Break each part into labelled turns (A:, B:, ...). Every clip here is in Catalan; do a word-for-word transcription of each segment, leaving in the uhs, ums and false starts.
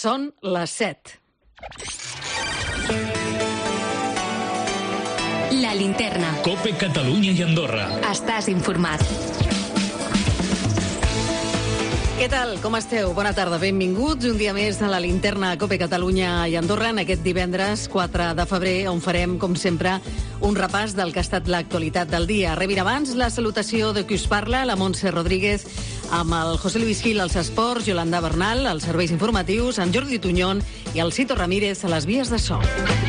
A: Són les set.
B: La Linterna.
C: COPE Catalunya i Andorra.
B: Estàs informat.
A: Què tal? Com esteu? Bona tarda, benvinguts un dia més a la Linterna COPE Catalunya i Andorra en aquest divendres quatre de febrer, on farem, com sempre, un repàs del que ha estat l'actualitat del dia. Rebin abans la salutació de qui us parla, la Montse Rodríguez, amb el José Luis Gil als esports, Yolanda Bernal als serveis informatius, en Jordi Tuñón i el Cito Ramírez a les vies de so.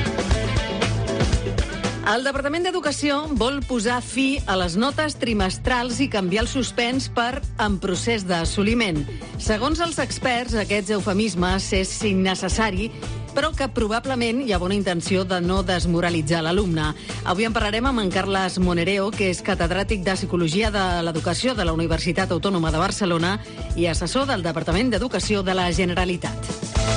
A: El Departament d'Educació vol posar fi a les notes trimestrals i canviar el suspens per en procés d'assoliment. Segons els experts, aquests eufemismes és innecessari, però que probablement hi ha bona intenció de no desmoralitzar l'alumne. Avui en parlarem amb en Carles Monereo, que és catedràtic de Psicologia de l'Educació de la Universitat Autònoma de Barcelona i assessor del Departament d'Educació de la Generalitat.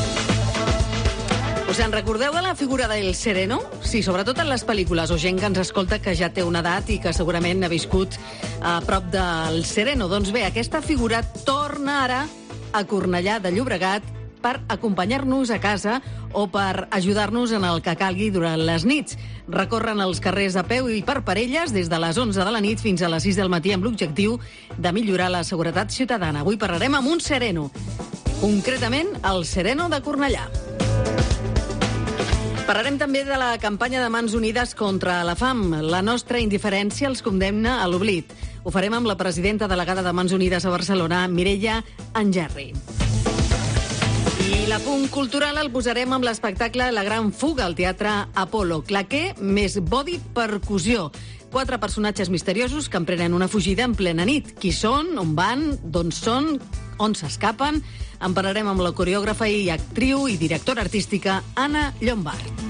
A: Us en recordeu de la figura del Sereno? Sí, sobretot en les pel·lícules, o gent que ens escolta que ja té una edat i que segurament ha viscut a prop del Sereno. Doncs bé, aquesta figura torna ara a Cornellà de Llobregat per acompanyar-nos a casa o per ajudar-nos en el que calgui durant les nits. Recorren els carrers a peu i per parelles des de les onze de la nit fins a les sis del matí amb l'objectiu de millorar la seguretat ciutadana. Avui parlarem amb un Sereno, concretament el Sereno de Cornellà. Parlarem també de la campanya de Mans Unides contra la fam. La nostra indiferència els condemna a l'oblit. Ho farem amb la presidenta delegada de Mans Unides a Barcelona, Mireia Angerri. I l'apunt cultural el posarem amb l'espectacle La Gran Fuga al Teatre Apolo. Claqué més body percussió. Quatre personatges misteriosos que emprenen una fugida en plena nit. Qui són, on van, d'on són, on s'escapen? En parlarem amb la coreògrafa i actriu i directora artística Anna Llombard.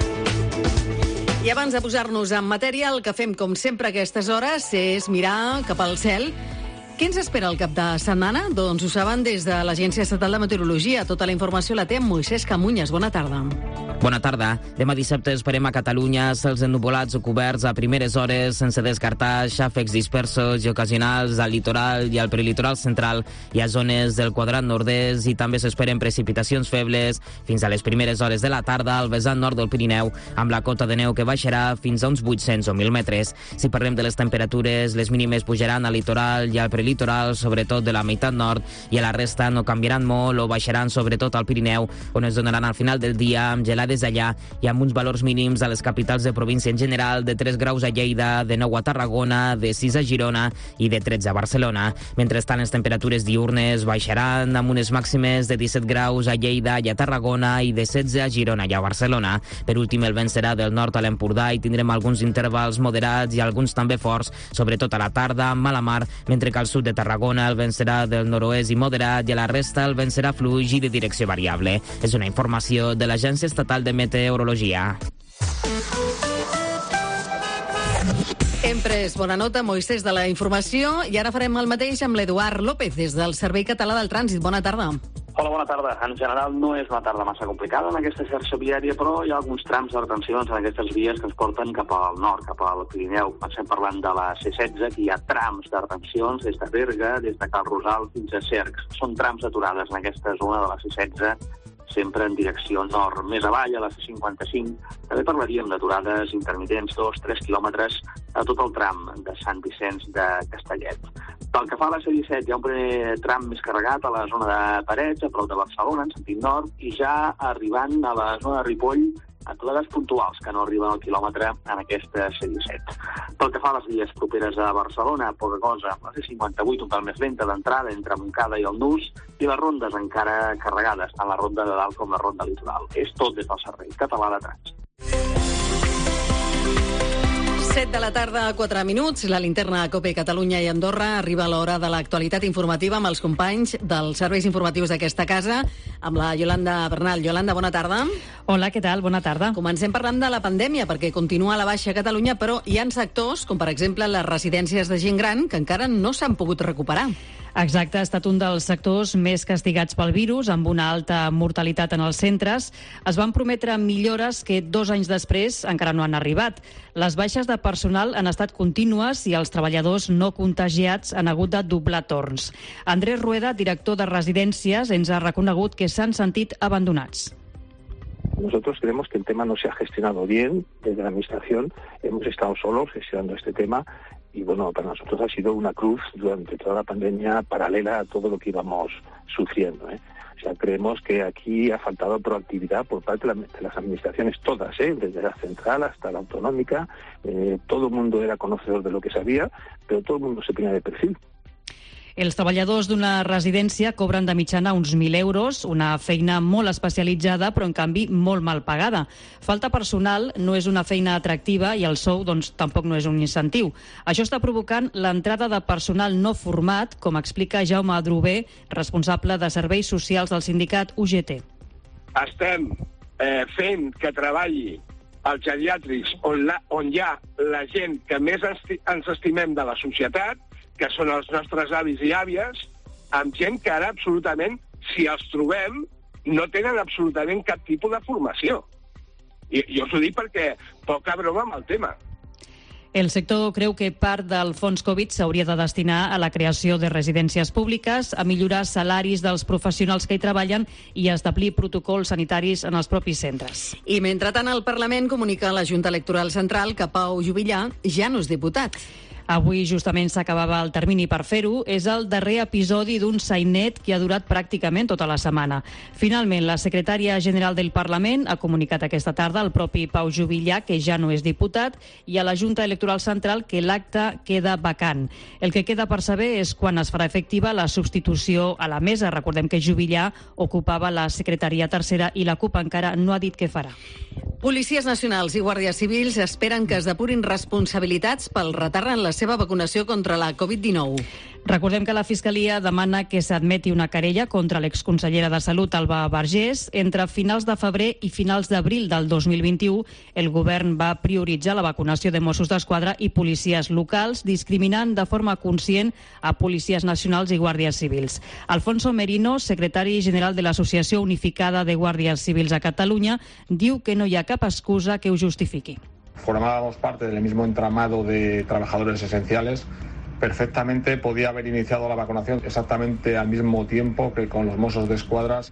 A: I abans de posar-nos en matèria, el que fem com sempre a aquestes hores és mirar cap al cel. Què ens espera el cap de setmana? Doncs ho saben des de l'Agència Estatal de Meteorologia. Tota la informació la té amb Moisès Camunyes. Bona tarda.
D: Bona tarda. Demà dissabte esperem a Catalunya cels ennuvolats o coberts a primeres hores, sense descartar xàfecs dispersos i ocasionals al litoral i al prelitoral central i a zones del quadrant nord-est, i també s'esperen precipitacions febles fins a les primeres hores de la tarda al vessant nord del Pirineu, amb la cota de neu que baixarà fins a uns vuit-cents o mil metres. Si parlem de les temperatures, les mínimes pujaran al litoral i al prelitoral, sobretot de la meitat nord, i a la resta no canviaran molt o baixaran sobretot al Pirineu, on es donaran al final del dia amb gelades d'allà i amb uns valors mínims a les capitals de província en general, de tres graus a Lleida, de nou a Tarragona, de sis a Girona i de tretze a Barcelona. Mentrestant, les temperatures diurnes baixaran amb unes màximes de disset graus a Lleida i a Tarragona i de setze a Girona i a Barcelona. Per últim, el vent serà del nord a l'Empordà i tindrem alguns intervals moderats i alguns també forts, sobretot a la tarda, amb mala mar, mentre que al sud de Tarragona el vent serà del nord-oest i moderat i a la resta el vent serà fluix i de direcció variable. És una informació de l'Agència Estatal de Meteorologia.
A: Hem pres bona nota, Moisès, de la informació, i ara farem el mateix amb l'Eduard López, des del Servei Català del Trànsit. Bona tarda.
E: Hola, bona tarda. En general no és una tarda massa complicada en aquesta xarxa viària, però hi ha alguns trams de retencions en aquestes vies que ens porten cap al nord, cap al Pirineu. Estem parlant de la C setze, que hi ha trams de retencions des de Berga, des de Cal Rosal fins a Cercs. Són trams aturades en aquesta zona de la C setze, sempre en direcció nord. Més avall, a la C cinquanta-cinc, també parlaríem d'aturades intermitents, dos a tres quilòmetres a tot el tram de Sant Vicenç de Castellet. Pel que fa a la C disset, hi ha un primer tram més carregat a la zona de Parets, a prop de Barcelona, en sentit nord, i ja arribant a la zona de Ripoll, aturades puntuals que no arriben al quilòmetre en aquesta C disset. Pel que fa a les vies properes a Barcelona, poca cosa. La C cinquanta-vuit, un pèl més lenta d'entrada entre Montcada i el Nus, i les rondes encara carregades, tant la ronda de dalt com la ronda litoral. És tot des del Servei Català de Trànsit.
A: set de la tarda, quatre minuts. La linterna COPE Catalunya i Andorra. Arriba l'hora de l'actualitat informativa amb els companys dels serveis informatius d'aquesta casa, amb la Yolanda Bernal. Yolanda, bona tarda.
F: Hola, què tal? Bona tarda.
A: Comencem parlant de la pandèmia, perquè continua a la baixa a Catalunya, però hi ha sectors, com per exemple les residències de gent gran, que encara no s'han pogut recuperar.
F: Exacte, ha estat un dels sectors més castigats pel virus, amb una alta mortalitat en els centres. Es van prometre millores que dos anys després encara no han arribat. Les baixes de personal han estat contínues i els treballadors no contagiats han hagut de doblar torns. Andrés Rueda, director de residències, ens ha reconegut que s'han sentit abandonats.
G: Nosotros creemos que el tema no se ha gestionado bien desde la Administración. Hemos estado solos gestionando este tema y, bueno, para nosotros ha sido una cruz durante toda la pandemia paralela a todo lo que íbamos sufriendo, ¿eh? O sea, creemos que aquí ha faltado proactividad por parte de, la, de las administraciones todas, ¿eh? Desde la central hasta la autonómica. Eh, todo el mundo era conocedor de lo que sabía, pero todo el mundo se ponía de perfil.
F: Els treballadors d'una residència cobren de mitjana uns mil euros, una feina molt especialitzada, però en canvi molt mal pagada. Falta personal, no és una feina atractiva i el sou doncs, tampoc no és un incentiu. Això està provocant l'entrada de personal no format, com explica Jaume Adrover, responsable de serveis socials del sindicat U G T.
H: Estem eh, fent que treballi als geriàtrics on, la, on hi ha la gent que més ens estimem de la societat, que són els nostres avis i àvies, amb gent que ara absolutament, si els trobem, no tenen absolutament cap tipus de formació. I jo us ho dic perquè poca broma amb el tema.
F: El sector creu que part del fons Covid s'hauria de destinar a la creació de residències públiques, a millorar salaris dels professionals que hi treballen i a establir protocols sanitaris en els propis centres.
A: I mentrestant, el Parlament comunica a la Junta Electoral Central que Pau Juvillà ja no és diputat.
F: Avui justament s'acabava el termini per fer-ho. És el darrer episodi d'un sainet que ha durat pràcticament tota la setmana. Finalment, la secretària general del Parlament ha comunicat aquesta tarda al propi Pau Juvillà que ja no és diputat i a la Junta Electoral Central que l'acte queda vacant. El que queda per saber és quan es farà efectiva la substitució a la mesa. Recordem que Juvillà ocupava la secretaria tercera i la CUP encara no ha dit què farà.
A: Policies nacionals i guàrdies civils esperen que es depurin responsabilitats pel retard en la seva vacunació contra la Covid dinou.
F: Recordem que la Fiscalia demana que s'admeti una querella contra l'exconsellera de Salut, Alba Vergés. Entre finals de febrer i finals d'abril del dos mil vint-i-u, el govern va prioritzar la vacunació de Mossos d'Esquadra i policies locals, discriminant de forma conscient a policies nacionals i guàrdies civils. Alfonso Merino, secretari general de l'Associació Unificada de Guàrdies Civils a Catalunya, diu que no hi ha cap excusa que ho justifiqui.
I: Formábamos parte del mismo entramado de trabajadores esenciales. Perfectamente podía haber iniciado la vacunación exactamente al mismo tiempo que con los Mossos d'Esquadra.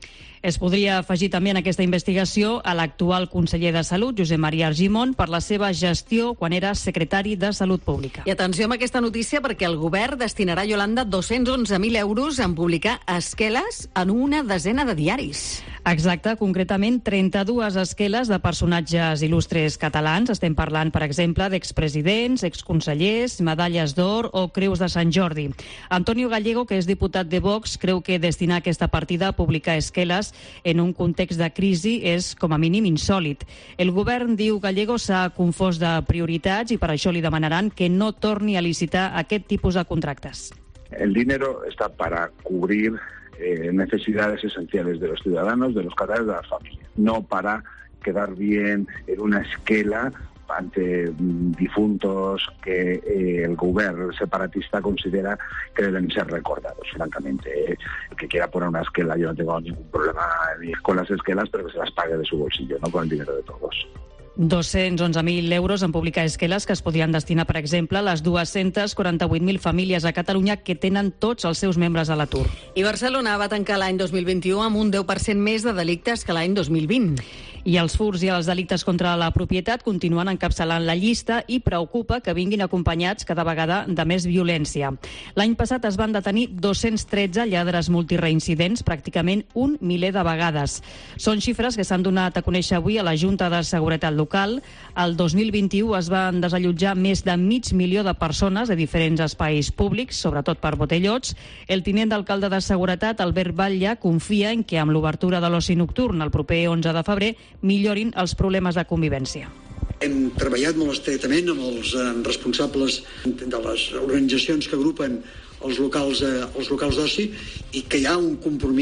F: Es podria afegir també en aquesta investigació a l'actual conseller de Salut, Josep Maria Argimon, per la seva gestió quan era secretari de Salut Pública.
A: I atenció amb aquesta notícia perquè el govern destinarà, Yolanda, dos-cents onze mil euros en publicar esqueles en una desena de diaris.
F: Exacte, concretament trenta-dues esqueles de personatges il·lustres catalans. Estem parlant, per exemple, d'expresidents, exconsellers, medalles d'or o creus de Sant Jordi. Antonio Gallego, que és diputat de Vox, creu que destinar aquesta partida a publicar esqueles en un context de crisi és, com a mínim, insòlit. El govern, diu Gallego, s'ha confós de prioritats i per això li demanaran que no torni a licitar aquest tipus de contractes.
J: El dinero está para cubrir eh, necesidades esenciales de los ciudadanos, de los catalanes, de las familias, no para quedar bien en una esquela ante difuntos que eh, el gobierno separatista considera que deben ser recordados, francamente. Eh. El que quiera poner una esquela, yo no tengo ningún problema ni con las esquelas, pero que se las pague de su bolsillo, no con el dinero de todos.
F: dos-cents onze mil euros en publicar esqueles que es podrien destinar, per exemple, a les dues-centes quaranta-vuit mil famílies a Catalunya que tenen tots els seus membres a l'atur.
A: I Barcelona va tancar l'any dos mil vint-i-u amb un deu per cent més de delictes que l'any dos mil vint.
F: I els furs i els delictes contra la propietat continuen encapçalant la llista i preocupa que vinguin acompanyats cada vegada de més violència. L'any passat es van detenir dos-cents tretze lladres multireincidents, pràcticament un miler de vegades. Són xifres que s'han donat a conèixer avui a la Junta de Seguretat Local. El dos mil vint-i-u es van desallotjar més de mig milió de persones de diferents espais públics, sobretot per botellots. El tinent d'alcalde de Seguretat, Albert Batlle, confia en que amb l'obertura de l'oci nocturn el proper onze de febrer millorin els problemes de convivència.
K: Hem treballat molt estretament amb els eh, responsables de les organitzacions que agrupen els locals, eh, els locals d'oci i que hi ha un compromís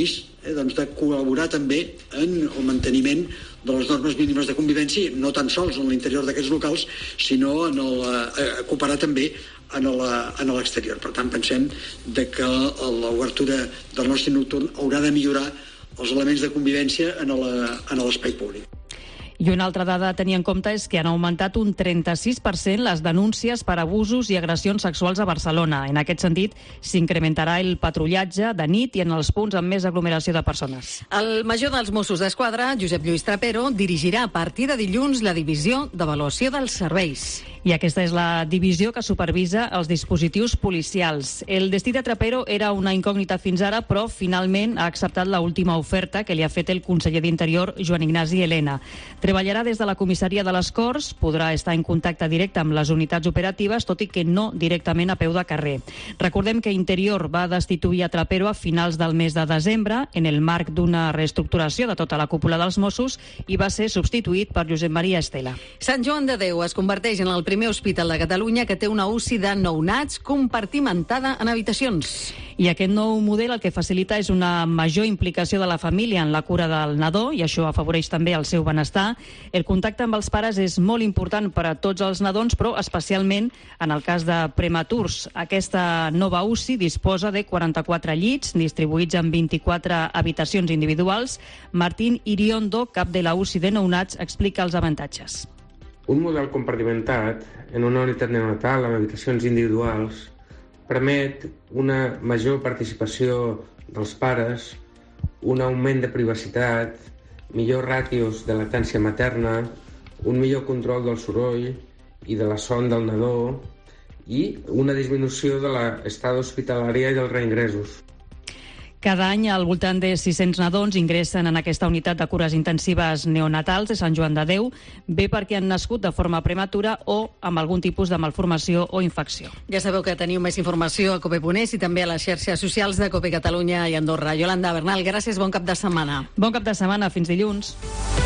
K: eh, doncs de col·laborar també en el manteniment de les normes mínimes de convivència, no tan sols en l'interior d'aquests locals, sinó en el, eh, cooperar també en l'exterior. Per tant, pensem de que l'obertura del nostre nocturn haurà de millorar els elements de convivència en l'espai públic.
F: I una altra dada a tenir en compte és que han augmentat un trenta-sis per cent les denúncies per abusos i agressions sexuals a Barcelona. En aquest sentit, s'incrementarà el patrullatge de nit i en els punts amb més aglomeració de persones.
A: El major dels Mossos d'Esquadra, Josep Lluís Trapero, dirigirà a partir de dilluns la divisió d'avaluació dels serveis.
F: I aquesta és la divisió que supervisa els dispositius policials. El destí de Trapero era una incògnita fins ara, però finalment ha acceptat l'última oferta que li ha fet el conseller d'Interior, Joan Ignasi Elena. Treballarà des de la comissaria de les Corts, podrà estar en contacte directe amb les unitats operatives, tot i que no directament a peu de carrer. Recordem que Interior va destituir a Trapero a finals del mes de desembre, en el marc d'una reestructuració de tota la cúpula dels Mossos, i va ser substituït per Josep Maria Estela.
A: Sant Joan de Déu es converteix en el primer hospital de Catalunya que té una U C I de nounats compartimentada en habitacions.
F: I aquest nou model el que facilita és una major implicació de la família en la cura del nadó, i això afavoreix també el seu benestar. El contacte amb els pares és molt important per a tots els nadons, però especialment en el cas de prematurs. Aquesta nova U C I disposa de quaranta-quatre llits, distribuïts en vint-i-quatre habitacions individuals. Martín Iriondo, cap de la U C I de nounats, explica els avantatges.
L: Un model compartimentat en una unitat neonatal amb habitacions individuals permet una major participació dels pares, un augment de privacitat, millors ràtios de latència materna, un millor control del soroll i de la son del nadó i una disminució de l'estada hospitalària i dels reingressos.
F: Cada any, al voltant de sis-cents nadons ingressen en aquesta unitat de cures intensives neonatals de Sant Joan de Déu, bé perquè han nascut de forma prematura o amb algun tipus de malformació o infecció.
A: Ja sabeu que teniu més informació a cope punt es i també a les xarxes socials de Cope Catalunya i Andorra. Yolanda Bernal, gràcies, bon cap de setmana.
F: Bon cap de setmana, fins dilluns.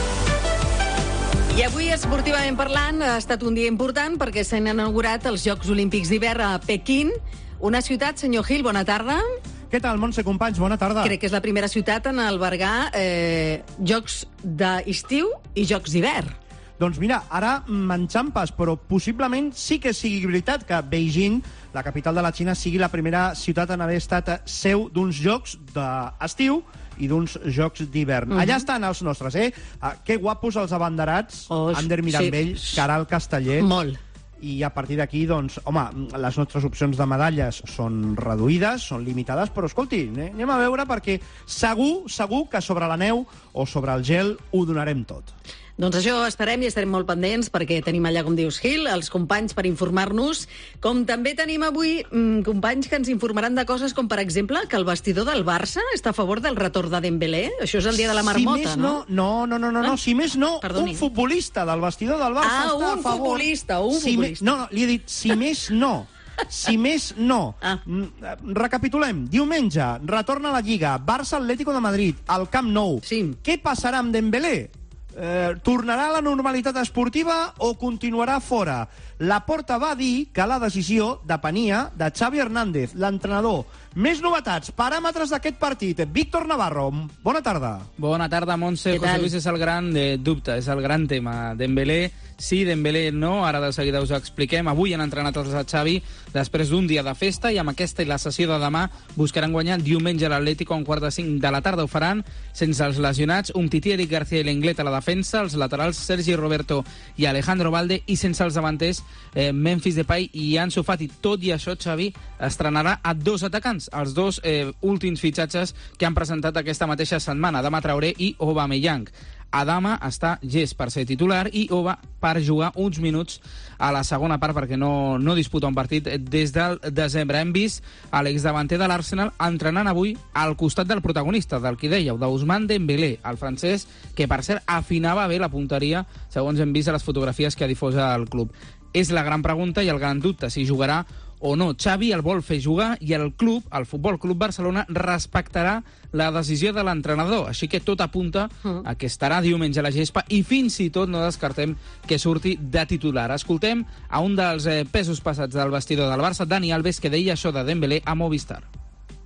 A: I avui, esportivament parlant, ha estat un dia important perquè s'han inaugurat els Jocs Olímpics d'hivern a Pequín, una ciutat, senyor Gil, bona tarda.
M: Què tal, Montse, companys? Bona tarda.
A: Crec que és la primera ciutat en albergar eh, jocs d'estiu i jocs d'hivern.
M: Doncs mira, ara m'enxampes, però possiblement sí que sigui veritat que Beijing, la capital de la Xina, sigui la primera ciutat en haver estat seu d'uns jocs d'estiu i d'uns jocs d'hivern. Uh-huh. Allà estan els nostres, eh? Uh, que guapos els abanderats, oh, Ander Mirambell, sí. Caral Casteller.
A: Molt.
M: I a partir d'aquí, doncs, home, les nostres opcions de medalles són reduïdes, són limitades, però escolti, anem a veure perquè segur, segur que sobre la neu o sobre el gel ho donarem tot.
A: Doncs això esperem i estarem molt pendents perquè tenim allà, com dius, Gil, els companys per informar-nos, com també tenim avui mmm, companys que ens informaran de coses com, per exemple, que el vestidor del Barça està a favor del retorn de Dembélé. Això és el dia de la marmota,
M: si no? No, no, no, no, no, no. Si més no,
A: Perdoni.
M: Un futbolista del vestidor del Barça
A: ah,
M: està a favor...
A: Ah, un futbolista, un
M: si
A: futbolista.
M: Me... No, no, li he dit, si més no... Si més no. Ah. Recapitulem. Diumenge, retorna a la Lliga. Barça Atlético de Madrid, al Camp Nou.
A: Sí.
M: Què passarà amb Dembélé? Eh, tornarà a la normalitat esportiva o continuarà fora? Laporta va dir que la decisió depenia de Xavi Hernández, l'entrenador. Més novetats, paràmetres d'aquest partit. Víctor Navarro, bona tarda.
N: Bona tarda, Montse. José Luis, és el gran de dubte, és el gran tema. Dembélé sí, Dembélé no, ara de seguida us ho expliquem. Avui han entrenat els de Xavi després d'un dia de festa i amb aquesta i la sessió de demà buscaran guanyar diumenge a l'Atlético a un quart de cinc de la tarda. Ho faran sense els lesionats Umtiti, Eric García i Lenglet a la defensa, els laterals Sergi Roberto i Alejandro Valde i sense els davanters eh, Memphis Depay i Ansu Fati. Tot i això, Xavi estrenarà a dos atacants, els dos eh, últims fitxatges que han presentat aquesta mateixa setmana, Adama Traoré i Aubameyang. Adama està llest per ser titular i Oba per jugar uns minuts a la segona part perquè no, no disputa un partit des del desembre. Hem vist a l'exdavanter de l'Arsenal entrenant avui al costat del protagonista, del que dèieu, d'Ousmane Dembélé, el francès, que per cert afinava bé la punteria, segons hem vist a les fotografies que ha difós el club. És la gran pregunta i el gran dubte, si jugarà o no. Xavi el vol fer jugar i el club, el Futbol Club Barcelona, respectarà la decisió de l'entrenador. Així que tot apunta a que estarà diumenge a la gespa i fins i tot no descartem que surti de titular. Escoltem a un dels eh, pesos passats del vestidor del Barça, Dani Alves, que deia això de Dembélé a Movistar.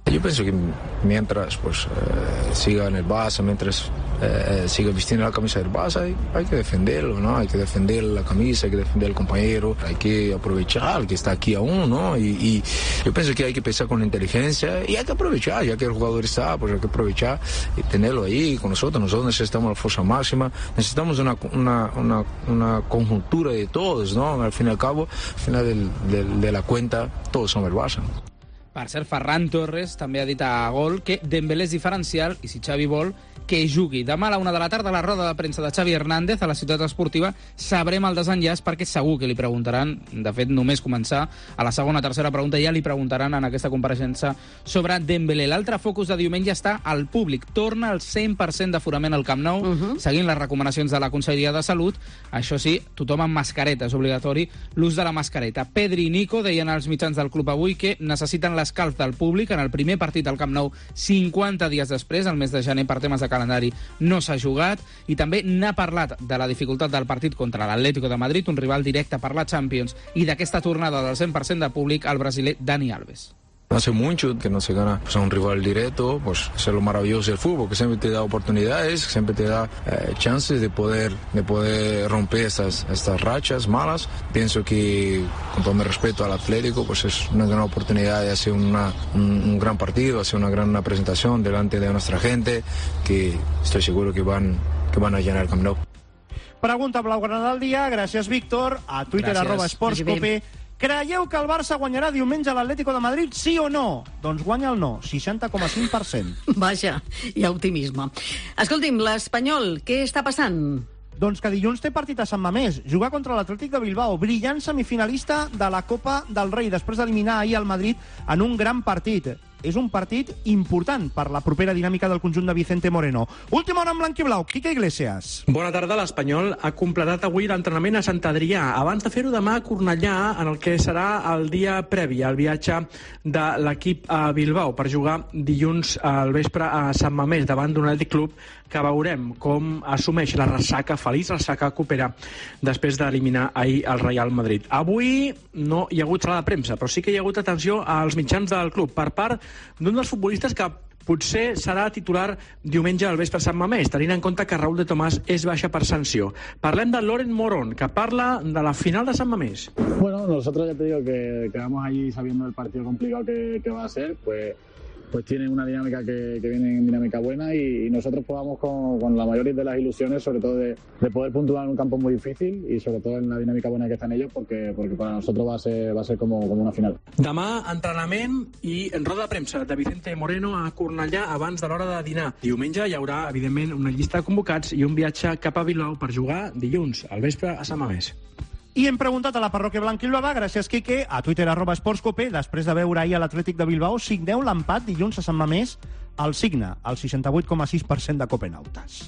O: Yo pienso que mientras pues eh, siga en el Barça, mientras eh, siga vistiendo la camisa del Barça, hay, hay que defenderlo, ¿no? Hay que defender la camisa, hay que defender al compañero, hay que aprovechar que está aquí aún, ¿no? Y, y yo pienso que hay que pensar con inteligencia y hay que aprovechar, ya que el jugador está, pues hay que aprovechar y tenerlo ahí con nosotros. Nosotros necesitamos la fuerza máxima, necesitamos una, una, una, una conjuntura de todos, ¿no? Al fin y al cabo, al final del, del, de la cuenta, todos somos el Barça.
N: Per cert, Ferran Torres també ha dit a Gol que Dembélé és diferencial i si Xavi vol, que jugui. Demà a la una de la tarda, a la roda de premsa de Xavi Hernández a la Ciutat Esportiva, sabrem el desenllaç perquè segur que li preguntaran, de fet, només començar a la segona o tercera pregunta ja li preguntaran en aquesta compareixença sobre Dembélé. L'altre focus de diumenge està al públic. Torna al cent per cent d'aforament al Camp Nou, uh -huh. seguint les recomanacions de la Conselleria de Salut. Això sí, tothom amb mascareta, és obligatori l'ús de la mascareta. Pedri i Nico deien als mitjans del club avui que necessiten l'escalf del públic en el primer partit al Camp Nou cinquanta dies després, el mes de gener, per temes de calendari no s'ha jugat, i també n'ha parlat de la dificultat del partit contra l'Atlético de Madrid, un rival directe per la Champions, i d'aquesta tornada del cent per cent de públic al brasiler Dani Alves.
O: Hace mucho que no se gana pues, a un rival directo, pues eso es lo maravilloso del fútbol, que siempre te da oportunidades, siempre te da eh, chances de poder, de poder romper estas, estas rachas malas. Pienso que, con todo mi respeto al Atlético, pues es una gran oportunidad de hacer una, un, un gran partido, hacer una gran una presentación delante de nuestra gente, que estoy seguro que van, que van a llenar el Camp Nou.
M: Pregunta blaugrana del dia, gràcies Víctor, a Twitter,
N: gràcies.
M: arroba esportscope. Creieu que el Barça guanyarà diumenge a l'Atlético de Madrid, sí o no? Doncs guanya el no, seixanta coma cinc per cent.
A: Vaja, hi ha optimisme. Escolti'm, l'Espanyol, què està passant?
M: Doncs que dilluns té partit a Sant Mamés, jugar contra l'Atlètic de Bilbao, brillant semifinalista de la Copa del Rei, després d'eliminar ahir el Madrid en un gran partit. És un partit important per la propera dinàmica del conjunt de Vicente Moreno. Última hora en blanc i blau, Quique Iglesias.
P: Bona tarda, l'Espanyol ha completat avui l'entrenament a Sant Adrià, abans de fer-ho demà a Cornellà, en el que serà el dia previ al viatge de l'equip a Bilbao, per jugar dilluns al vespre a Sant Mamés, davant d'un Atlètic Club que veurem com assumeix la ressaca, feliç ressaca copera, després d'eliminar ahir el Real Madrid. Avui no hi ha hagut sala de premsa, però sí que hi ha hagut atenció als mitjans del club per part d'un dels futbolistes que potser serà titular diumenge al vespre a Sant Mamés, tenint en compte que Raúl de Tomàs és baixa per sanció. Parlem de Loren Morón, que parla de la final de Sant Mamés.
Q: Bueno, nosotros ya te digo que quedamos allí sabiendo el partido complicado que, que va a ser, pues pues tienen una dinámica que, que viene en dinámica buena y, y nosotros pues vamos con, con la mayor de las ilusiones, sobre todo de, de poder puntuar en un campo muy difícil y sobre todo en la dinámica buena que están ellos, porque, porque para nosotros va a ser, va a ser como, como una final.
P: Demà, entrenament i en roda de premsa de Vicente Moreno a Cornellà abans de l'hora de dinar. Diumenge hi haurà, evidentment, una llista de convocats i un viatge cap a Bilbao per jugar dilluns al vespre a Sant Mamés.
M: I hem preguntat a la parròquia blanquilblava, gràcies Quique, a Twitter arroba esportscope, després de veure ahir a l'Atlètic de Bilbao, signeu l'empat dilluns a Sant Mamés, el signa, el seixanta-vuit coma sis per cent de Copenautes.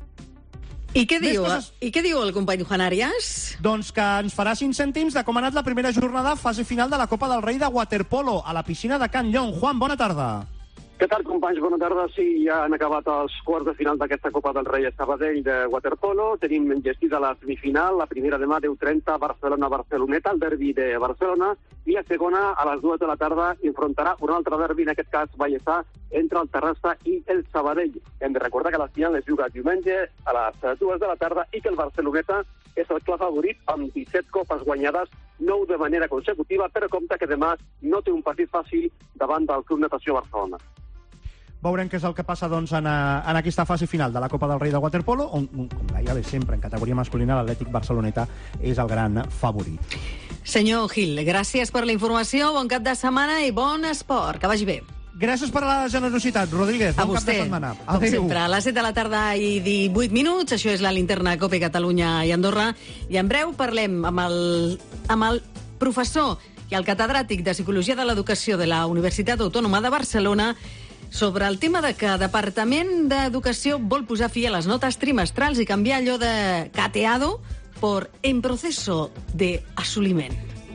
A: I què diu,
M: Després...
A: I què diu el company Juan Arias?
M: Doncs que ens farà cinc cèntims de com ha anat la primera jornada, fase final de la Copa del Rei de waterpolo, a la piscina de Can Llong. Juan, bona tarda.
R: Què tal, companys? Bona tarda. Sí, ja han acabat els quarts de final d'aquesta Copa del Rei a Sabadell de waterpolo. Tenim enllestida la semifinal, la primera demà deu trenta, Barcelona-Barceloneta, el derbi de Barcelona, i la segona a les dues de la tarda enfrontarà un altre derbi, en aquest cas Vallèsà, entre el Terrassa i el Sabadell. Hem de recordar que la final es juga diumenge a les dues de la tarda i que el Barceloneta és el clar favorit amb disset copes guanyades, nou de manera consecutiva, però compta que demà no té un partit fàcil davant del Club Natació Barcelona.
M: Veurem què és el que passa doncs, en, en aquesta fase final de la Copa del Rei de waterpolo, on, com gairebé sempre, en categoria masculina, l'Atlètic Barceloneta és el gran favorit.
A: Senyor Gil, gràcies per la informació, bon cap de setmana i bon esport. Que vagi bé.
M: Gràcies per la generositat, Rodríguez. Bon cap de setmana.
A: Com sempre, a les set de la tarda i divuit minuts. Això és la linterna Cope Catalunya i Andorra. I en breu parlem amb el, amb el professor i el catedràtic de Psicologia de l'Educació de la Universitat Autònoma de Barcelona sobre el tema de que el Departament d'Educació vol posar fi a les notes trimestrals i canviar allò de cateado por en proceso de assoliment.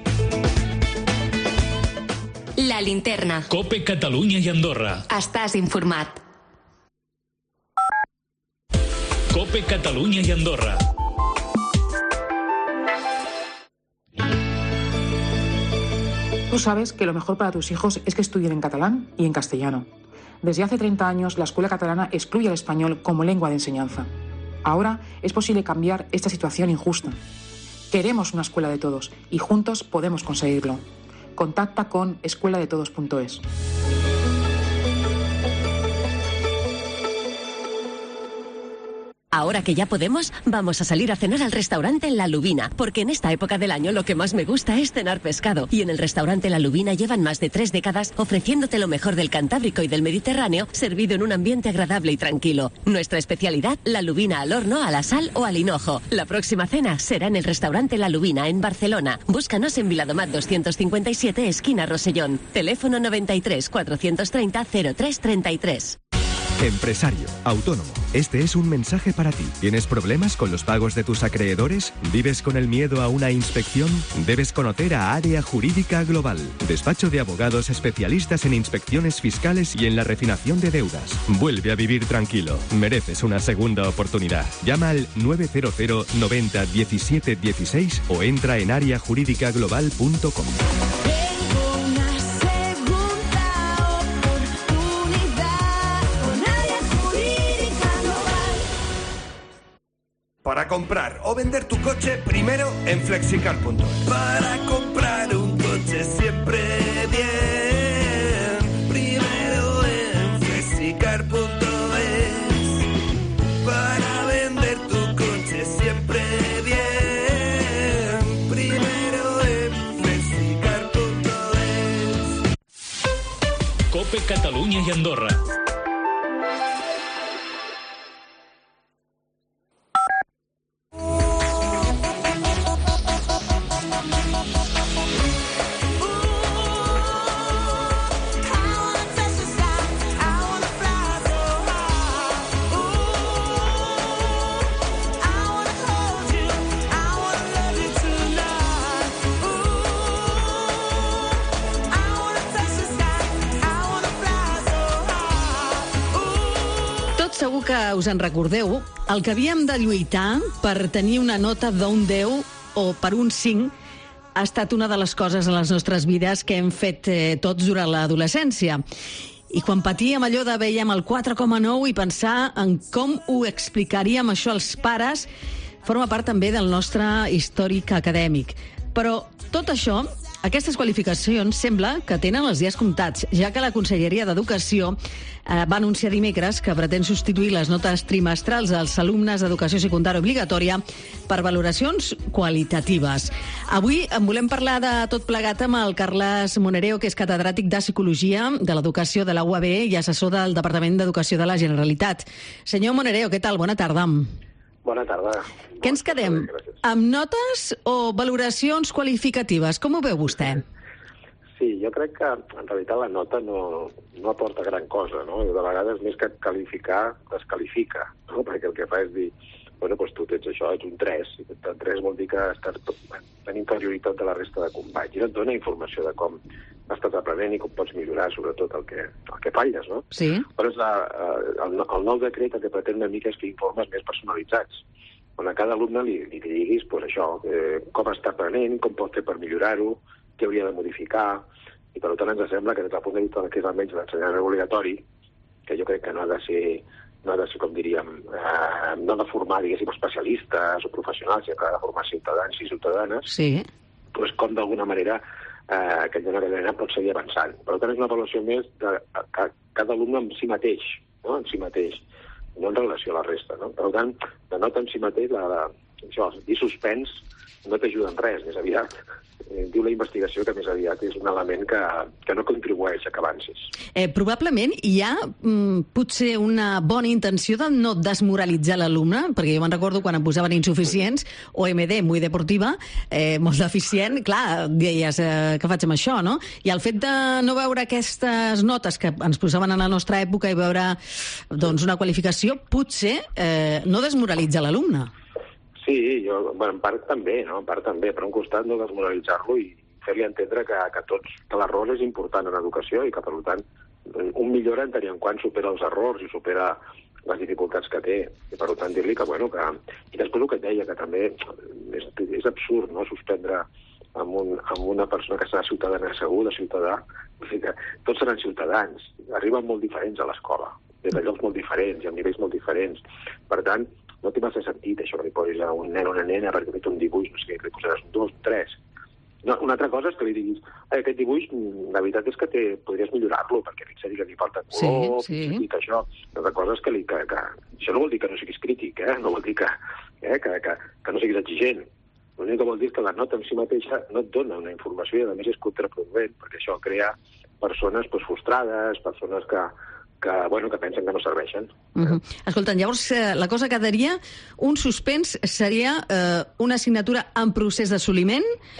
B: La linterna.
C: Cope Catalunya i Andorra.
B: Estàs informat.
C: Cope Catalunya i Andorra.
S: Tú sabes que lo mejor para tus hijos es que estudien en catalán y en castellano. Desde hace treinta años, la escuela catalana excluye el español como lengua de enseñanza. Ahora es posible cambiar esta situación injusta. Queremos una escuela de todos y juntos podemos conseguirlo. Contacta con escuela de todos punto es.
T: Ahora que ya podemos, vamos a salir a cenar al restaurante La Lubina, porque en esta época del año lo que más me gusta es cenar pescado. Y en el restaurante La Lubina llevan más de tres décadas ofreciéndote lo mejor del Cantábrico y del Mediterráneo, servido en un ambiente agradable y tranquilo. Nuestra especialidad, la lubina al horno, a la sal o al hinojo. La próxima cena será en el restaurante La Lubina, en Barcelona. Búscanos en Viladomat doscientos cincuenta y siete, esquina Rosellón. Teléfono noventa y tres, cuatrocientos treinta, cero tres treinta y tres.
U: Empresario, autónomo, este es un mensaje para ti. ¿Tienes problemas con los pagos de tus acreedores? ¿Vives con el miedo a una inspección? Debes conocer a Área Jurídica Global, despacho de abogados especialistas en inspecciones fiscales y en la refinación de deudas. Vuelve a vivir tranquilo. Mereces una segunda oportunidad. Llama al nueve cero cero noventa diecisiete dieciséis o entra en área jurídica global punto com.
V: Para comprar o vender tu coche, primero en flexicar punto es. Para comprar un coche siempre bien, primero en flexicar punto es. Para vender tu coche siempre bien, primero en flexicar punto es.
C: COPE Catalunya i Andorra.
A: Segur que us en recordeu, el que havíem de lluitar per tenir una nota d'un deu o per un cinc ha estat una de les coses en les nostres vides que hem fet eh, tots durant l'adolescència. I quan patíem allò de veiem el quatre coma nou i pensar en com ho explicaríem això als pares, forma part també del nostre històric acadèmic. Però tot això, aquestes qualificacions, sembla que tenen els dies comptats, ja que la Conselleria d'Educació eh, va anunciar dimecres que pretén substituir les notes trimestrals als alumnes d'educació secundària obligatòria per valoracions qualitatives. Avui en volem parlar de tot plegat amb el Carles Monereo, que és catedràtic de Psicologia de l'Educació de la U A B i assessor del Departament d'Educació de la Generalitat. Senyor Monereo, què tal? Bona tarda.
W: Bona tarda.
A: Què ens quedem? Amb notes o valoracions qualificatives? Com ho veu vostè?
W: Sí, jo crec que en realitat la nota no, no aporta gran cosa, no? De vegades més que qualificar, desqualifica, no? Perquè el que fa és dir, bueno, doncs tu tens això, ets un tres, i el tres vol dir que estàs en inferioritat de la resta de companys, i no et dona informació de com estàs aprenent i com pots millorar, sobretot el que, el que falles, no?
A: Sí.
W: Però és la, el, el nou decret el que pretén una mica és fer informes més personalitzats, on a cada alumne li, li diguis pues, això, eh, com està aprenent, com pot fer per millorar-ho, què hauria de modificar, i per tant ens sembla que des del punt de vista que és almenys l'ensenyament obligatori, que jo crec que no ha de ser, no ha de ser com diríem, eh, no ha de formar, diguéssim, especialistes o professionals, sinó que ha de formar ciutadans i ciutadanes,
A: sí.
W: Pues, com d'alguna manera eh, aquell dona que pot seguir avançant. Per tant, és una avaluació més de, de cada alumne en si mateix, no? En si mateix, no en relació a la resta, no? Per tant, la nota en si mateix, la, la, això, i suspens, no t'ajuda en res, més aviat. Eh, diu la investigació que més aviat és un element que, que no contribueix a que avancis.
A: Eh, probablement hi ha mm, potser una bona intenció de no desmoralitzar l'alumne, perquè jo me'n recordo quan em posaven insuficients, o M D, muy deportiva, eh, molt deficient, clar, deies, eh, què faig amb això, no? I el fet de no veure aquestes notes que ens posaven en la nostra època i veure doncs, una qualificació, potser eh, no desmoralitza l'alumne.
W: Sí, jo, bueno, en part també, no? En part també, per un costat no desmoralitzar-lo i fer-li entendre que, que, tots, que l'error és important en l'educació i que, per tant, un millora en tenir en quant supera els errors i supera les dificultats que té. I, per tant, dir-li que, bueno, que... I després el que et deia, que també és, és absurd, no?, suspendre amb, un, amb una persona que serà ciutadana segur, de ciutadà. O sigui que tots seran ciutadans. Arriben molt diferents a l'escola, des de llocs molt diferents i amb nivells molt diferents. Per tant, no té massa sentit això que li posis a un nen o una nena perquè ha fet un dibuix, no sé què, que li posaràs un dos, un tres. No, una altra cosa és que li diguis aquest dibuix, la veritat és que té, podries millorar-lo, perquè fixa que li falta color,
A: sí, sí.
W: i que això. Una altra cosa és que, li, que, que això no vol dir que no siguis crític, eh? No vol dir que, eh? que, que, que no siguis exigent. L'únic que vol dir és que la nota en si mateixa no et dona una informació i a més és contraproduent, perquè això crea persones pues, frustrades, persones que, que, bueno, que pensen que no serveixen.
A: Uh-huh. Escolta, llavors eh, la cosa quedaria, un suspens seria eh, una assignatura en procés d'assoliment,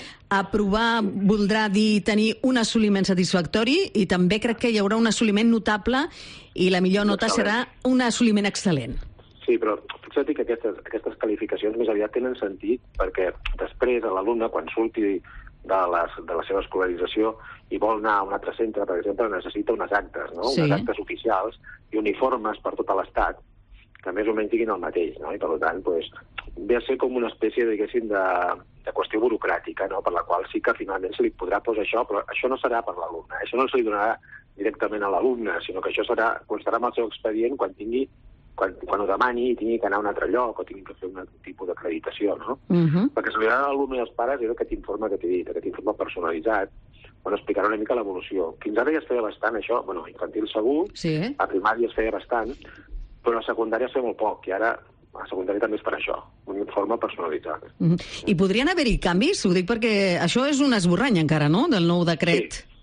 A: aprovar voldrà dir tenir un assoliment satisfactori i també crec que hi haurà un assoliment notable i la millor nota serà un assoliment excel·lent.
W: Sí, però fixa't que aquestes, aquestes qualificacions més aviat tenen sentit perquè després l'alumne, quan surti de, les, de la seva escolarització i vol anar a un altre centre, per exemple, necessita unes actes, no? Sí. Unes actes oficials i uniformes per tot l'Estat que més o menys diguin el mateix, no? I per tant, pues, ve a ser com una espècie, diguéssim, de, de qüestió burocràtica, no? Per la qual sí que finalment se li podrà posar això, però això no serà per l'alumne, això no se li donarà directament a l'alumne, sinó que això serà, constarà en el seu expedient quan tingui Quan, quan ho demani i tingui que anar a un altre lloc o tingui que fer un tipus d'acreditació, no? Uh-huh. Perquè se li donarà a l'alumne i als pares és aquest informe que t'he dit, aquest informe personalitzat, on explicarà una mica l'evolució. Fins ara ja es feia bastant això, bueno, infantil segur, sí. A primària es feia bastant, però a secundària es feia molt poc, i ara a secundària també és per això, un informe personalitzat. Uh-huh.
A: I podrien haver-hi canvis? Ho dic perquè això és un esborrany encara, no?, del nou decret.
W: Sí.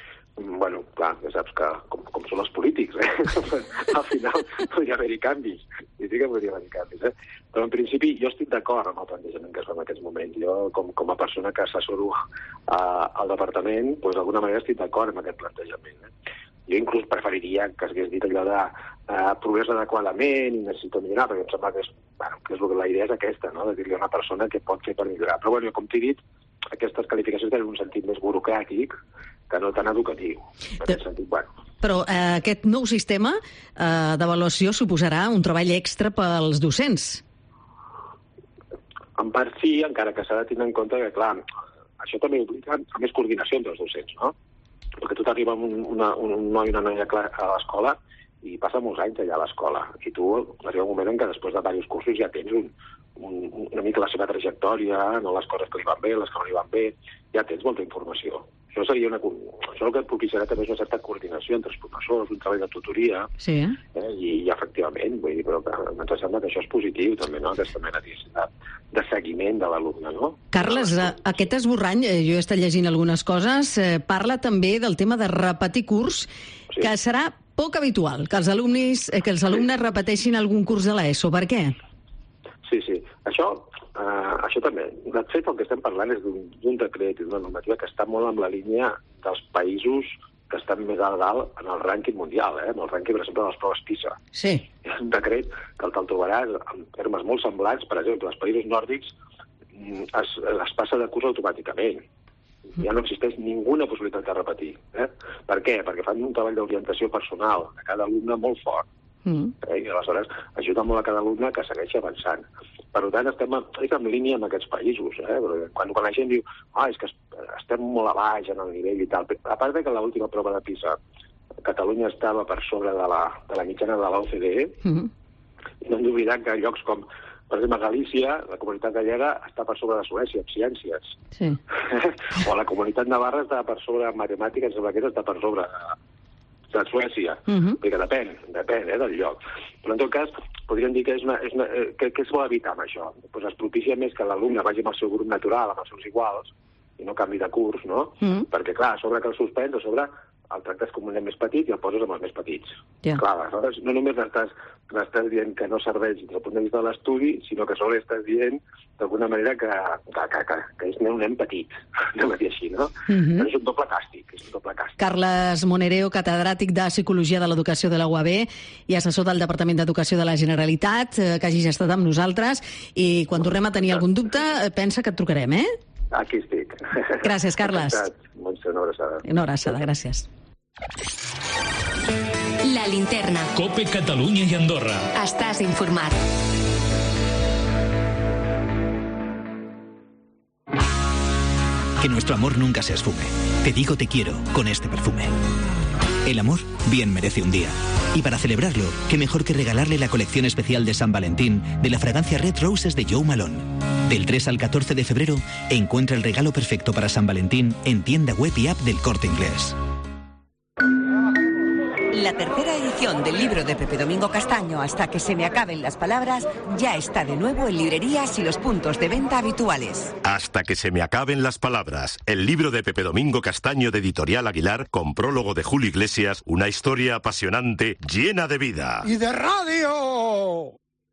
W: Bueno, clar, ja saps que com, com són els polítics, eh? Al final podria haver-hi canvis. I sí que podria haver-hi canvis, eh? Però en principi jo estic d'acord amb el plantejament que es fa en aquests moments. Jo, com, com a persona que assessoro uh, al departament, doncs d'alguna manera estic d'acord amb aquest plantejament. Eh? Jo inclús preferiria que s'hagués dit allò de uh, progrés adequadament i necessito millorar, perquè em sembla que és, bueno, que és la idea és aquesta, no?, de dir-li a una persona què pot fer per millorar. Però bueno, com t'he dit, aquestes qualificacions tenen un sentit més burocràtic que no tan educatiu. En aquest sentit, bueno.
A: Però eh, aquest nou sistema eh, d'avaluació suposarà un treball extra pels docents?
W: En part sí, encara que s'ha de tenir en compte que, clar, això també obliga a més coordinació entre els docents, no? Perquè tu t'arriba un, una, un noi i una noia a l'escola i passa molts anys allà a l'escola. I tu arriba un moment en què després de diversos cursos ja tens un, un, una mica la seva trajectòria, no les coses que li van bé, les que no li van bé, ja tens molta informació. Això seria una, això el que propiciarà també és una certa coordinació entre els professors, un treball de tutoria, sí. eh, i, i efectivament, vull dir, però ens sembla que això és positiu també, no?, aquesta mena de, de seguiment de l'alumne, no?
A: Carles, aquest esborrany, jo he estat llegint algunes coses, eh, parla també del tema de repetir curs, sí. Que serà poc habitual, que els alumnes, que els alumnes sí. repeteixin algun curs de l'ESO. Per què?
W: Sí, sí. Això, uh, això també. De fet, el que estem parlant és d'un decret, d'una normativa que està molt en la línia dels països que estan més a dalt en el rànquing mundial, eh? En el rànquing, per exemple, de les proves PISA. Sí. És un decret que te'l trobaràs en termes molt semblants. Per exemple, als països nòrdics es, es passa de curs automàticament. Ja no existeix ninguna possibilitat de repetir. Eh? Per què? Perquè fan un treball d'orientació personal de cada alumne molt fort. Mm. Eh? I aleshores ajuda molt a cada alumne que segueixi avançant. Per tant, estem en línia amb aquests països. Eh? Quan, quan la gent diu ah, és que estem molt a baix en el nivell i tal, a part de que l'última prova de PISA Catalunya estava per sobre de la, de la mitjana de l'O C D E, mm. i no hem d'oblidar que llocs com, per exemple, Galícia, la comunitat gallega està per sobre de Suècia, en ciències. Sí. O la comunitat navarra està per sobre en matemàtiques, sembla que està per sobre de Suècia. Uh-huh. Perquè depèn, depèn eh, del lloc. Però en tot cas, podríem dir que, és una, és una, que, que es vol evitar amb això. Pues es propicia més que l'alumne vagi amb el seu grup natural, amb els seus iguals, i no canvi de curs, no? Uh-huh. Perquè, clar, a sobre que el suspens, a sobre el tractes com un nen més petit i el poses amb els més petits. Yeah. Clar, aleshores no només n'estàs dient que no serveix des del punt de vista de l'estudi, sinó que sobre estàs dient d'alguna manera que, que, que, que, que és un nen petit, anem a dir així, no? Mm-hmm. Però és un doble càstig, és un doble càstig.
A: Carles Monereo, catedràtic de Psicologia de l'Educació de la U A B i assessor del Departament d'Educació de la Generalitat, que hagis estat amb nosaltres, i quan tornem a tenir algun dubte, pensa que et trucarem, eh?
W: Aquí estic.
A: Gràcies, Carles.
W: Montse, una abraçada.
A: Una abraçada, gràcies.
B: La linterna.
C: Cope Catalunya i Andorra.
B: Estàs informat.
D: que nuestro amor nunca se esfume. Te digo te quiero con este perfume. El amor bien merece un día. Y para celebrarlo, qué mejor que regalarle la colección especial de San Valentín de la fragancia Red Roses de Joe Malone. Del tres al catorce de febrero, encuentra el regalo perfecto para San Valentín en tienda web y app del Corte Inglés.
E: La tercera edición del libro de Pepe Domingo Castaño, Hasta que se me acaben las palabras, ya está de nuevo en librerías y los puntos de venta habituales.
G: Hasta que se me acaben las palabras. El libro de Pepe Domingo Castaño de Editorial Aguilar, con prólogo de Julio Iglesias, una historia apasionante, llena de vida.
X: ¡Y de radio!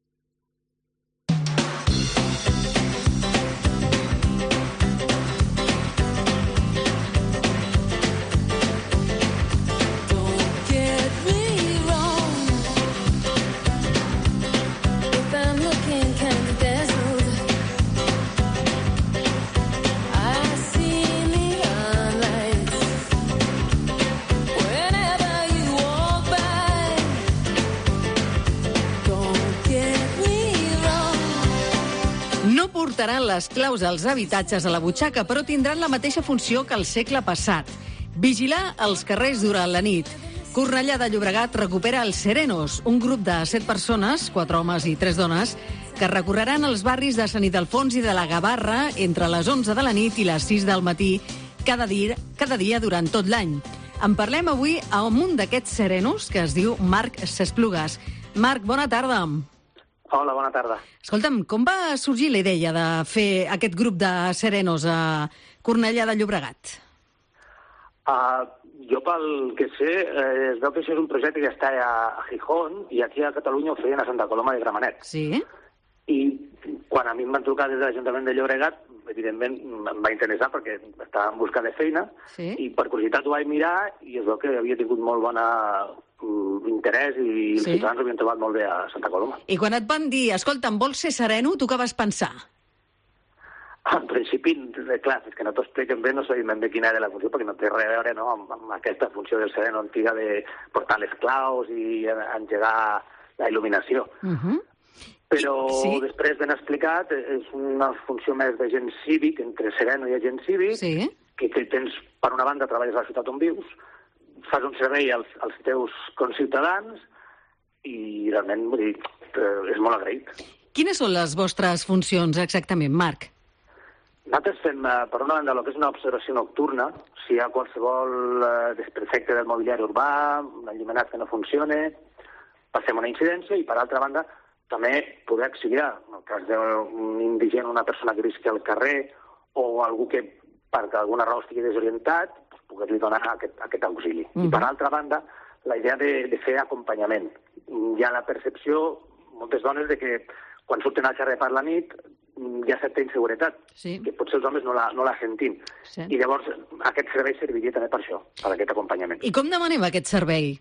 A: Portaran les claus dels habitatges a la butxaca, però tindran la mateixa funció que el segle passat. Vigilar els carrers durant la nit. Cornellà de Llobregat recupera els Serenos, un grup de set persones, quatre homes i tres dones, que recorreran els barris de Sant Ildefons i de la Gavarra entre les onze de la nit i les sis del matí, cada dia, cada dia durant tot l'any. En parlem avui amb un d'aquests Serenos, que es diu Marc Sesplugas. Marc, bona tarda.
Y: Hola, bona tarda.
A: Escolta'm, com va sorgir la idea de fer aquest grup de Serenos a Cornellà de Llobregat?
Y: Uh, jo, pel que sé, eh, es veu que això és un projecte que està a, a Gijón i aquí a Catalunya ho feien a Santa Coloma de Gramenet.
A: Sí.
Y: I quan a mi em van trucar des de l'Ajuntament de Llobregat, evidentment em va interessar perquè estava en busca de feina, sí. I per curiositat ho vaig mirar i es veu que havia tingut molt bona interès i els sí. ciutadans ho havien trobat molt bé a Santa Coloma.
A: I quan et van dir, escolta'm, vols ser sereno, tu què vas pensar?
Y: En principi, clar, és que no t'ho expliquen bé, no sabem ben bé quina era la funció, perquè no té res a veure, no?, amb, amb aquesta funció del sereno antiga de portar les claus i engegar la il·luminació. Uh-huh. Però sí. Després ben explicat, és una funció més d'agent cívic, entre sereno i agent cívic, sí. que, que tens, per una banda, treballes a la ciutat on vius, fas un servei als, als teus conciutadans i realment, vull dir, és molt agraït.
A: Quines són les vostres funcions exactament, Marc?
Y: Nosaltres fem, per una banda, el que és una observació nocturna, si hi ha qualsevol desperfecte del mobiliari urbà, un enllumenat que no funcione, passem una incidència i, per altra banda, també poder auxiliar, en el cas d'un indigent, una persona que visqui al carrer o algú que, per alguna raó, estigui desorientat, poder-li donar aquest, aquest auxili. Uh-huh. I, per altra banda, la idea de, de fer acompanyament. Hi ha la percepció, moltes dones, de que quan surten al carrer per la nit hi ha certa inseguretat, sí. que potser els homes no la, no la sentim. Sí. I llavors aquest servei serviria també per això, per aquest acompanyament.
A: I com demanem aquest servei?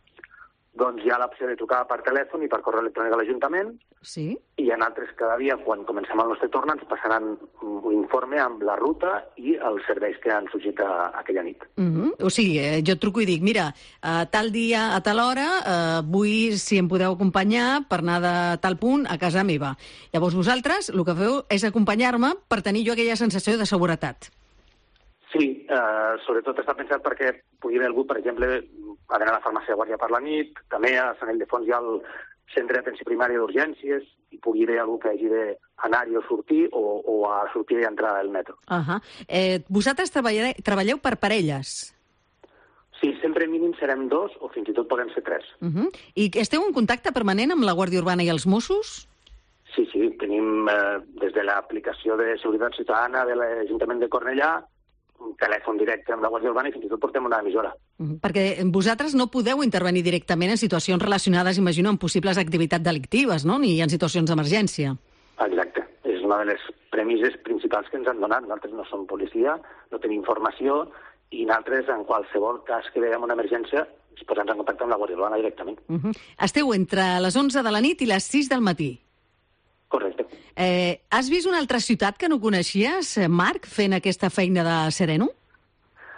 Y: Doncs hi ha l'opció de trucar per telèfon i per correu electrònic a l'Ajuntament,
A: sí.
Y: I en altres cada dia, quan comencem el nostre torn, ens passaran un informe amb la ruta i els serveis que han sorgit a, a aquella nit.
A: Uh-huh. O sigui, eh, jo truco i dic, mira, a tal dia, a tal hora, eh, vull, si em podeu acompanyar per anar de tal punt a casa meva. Llavors vosaltres el que feu és acompanyar-me per tenir jo aquella sensació de seguretat.
Y: Sí, eh, sobretot està pensat perquè pugui haver algú, per exemple, a anar a la farmàcia de guàrdia per la nit, també a Sant Ildefons hi ha el centre d'atenció primària d'urgències, i pugui haver algú que hagi d'anar-hi o sortir, o, o a sortir i entrar al metro.
A: Uh-huh. eh, vosaltres treballeu, treballeu per parelles?
Y: Sí, sempre mínim serem dos, o fins i tot poden ser tres.
A: Uh-huh. I esteu en contacte permanent amb la Guàrdia Urbana i els Mossos?
Y: Sí, sí, tenim eh, des de l'aplicació de seguretat ciutadana de l'Ajuntament de Cornellà, un telèfon directe amb la Guàrdia Urbana i fins i tot portem una emissora.
A: Uh-huh. Perquè vosaltres no podeu intervenir directament en situacions relacionades, imagino, amb possibles activitats delictives, no?, ni en situacions d'emergència.
Y: Exacte. És una de les premisses principals que ens han donat. Nosaltres no som policia, no tenim informació, i nosaltres, en qualsevol cas que veiem una emergència, ens posem en contacte amb la Guàrdia Urbana directament.
A: Uh-huh. Esteu entre les onze de la nit i les sis del matí.
Y: Correcte.
A: Eh, has vist una altra ciutat que no coneixies, Marc, fent aquesta feina de sereno?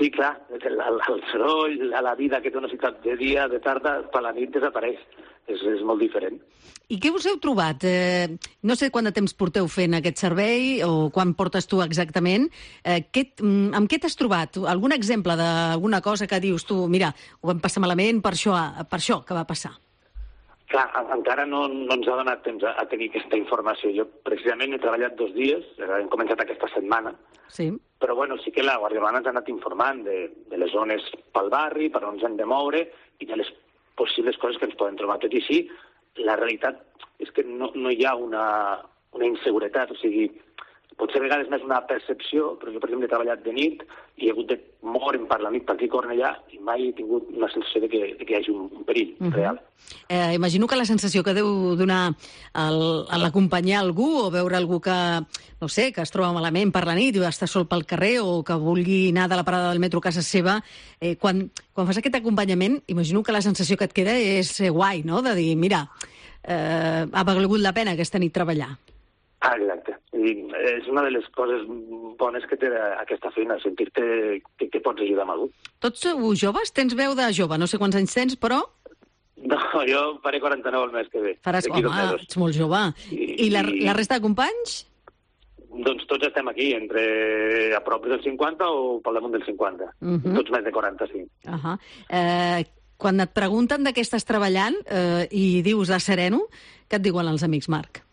Y: Sí, clar, el, el, el soroll, la vida que té una ciutat de dia, de tarda, per la nit desapareix. És, és molt diferent.
A: I què us heu trobat? Eh, no sé quant de temps porteu fent aquest servei o quan portes tu exactament. Eh, què, amb què t'has trobat? Algun exemple d'alguna cosa que dius tu, mira, ho vam passar malament per això, per això que va passar?
Y: Clar, encara no, no ens ha donat temps a, a tenir aquesta informació. Jo precisament he treballat dos dies, hem començat aquesta setmana,
A: sí.
Y: Però bueno, sí que la Guàrdia Urbana ens ha anat informant de, de les zones pel barri, per on ens hem de moure i de les possibles coses que ens poden trobar. Tot i així, la realitat és que no, no hi ha una, una inseguretat, o sigui, potser a vegades més una percepció, però jo, per exemple, he treballat de nit i he hagut de moure'm per la nit per aquí a Cornellà i mai he tingut una sensació de que, de que hi hagi un, un perill uh-huh. real.
A: Eh, imagino que la sensació que deu donar l'acompanyar algú o veure algú que, no sé, que es troba malament per la nit i va estar sol pel carrer o que vulgui anar de la parada del metro a casa seva, eh, quan, quan fas aquest acompanyament, imagino que la sensació que et queda és eh, guai, no?, de dir, mira, eh, ha valgut la pena aquesta nit treballar.
Y: Ah, exacte. I és una de les coses bones que té aquesta feina, sentir-te que, que pots ajudar amb algú.
A: Tots sou joves? Tens veu de jove? No sé quants anys tens, però...
Y: No, jo faré quaranta-nou el mes que ve.
A: Faràs, home, ets molt jove. I, I la, la resta de companys?
Y: Doncs tots estem aquí, entre a prop del cinquanta o pel damunt del cinquanta. Uh-huh. Tots més de quaranta, sí.
A: Uh-huh. eh, quan et pregunten de què estàs treballant eh, i dius a Sereno, què et diuen els amics, Marc?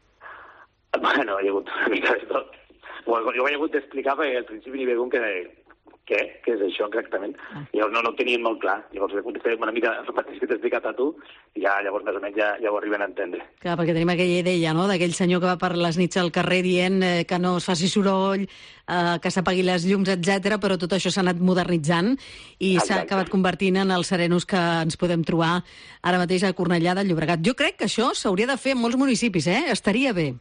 Y: Bueno, hi ha hagut una mica de tot. Jo ho he hagut d'explicar perquè al principi n'hi veia un que què? Què és això exactament? Ah. I no, no ho tenien molt clar. Llavors he hagut de fer una mica el mateix que t'he explicat a tu i ja, llavors més o menys ja, ja ho arriben a entendre.
A: Clar, perquè tenim aquella idea, no?, d'aquell senyor que va per les nits al carrer dient eh, que no es faci soroll, eh, que s'apagui les llums, etcètera, però tot això s'ha anat modernitzant i s'ha acabat convertint en els serenos que ens podem trobar ara mateix a Cornellà de Llobregat. Jo crec que això s'hauria de fer en molts municipis, eh? Estaria bé.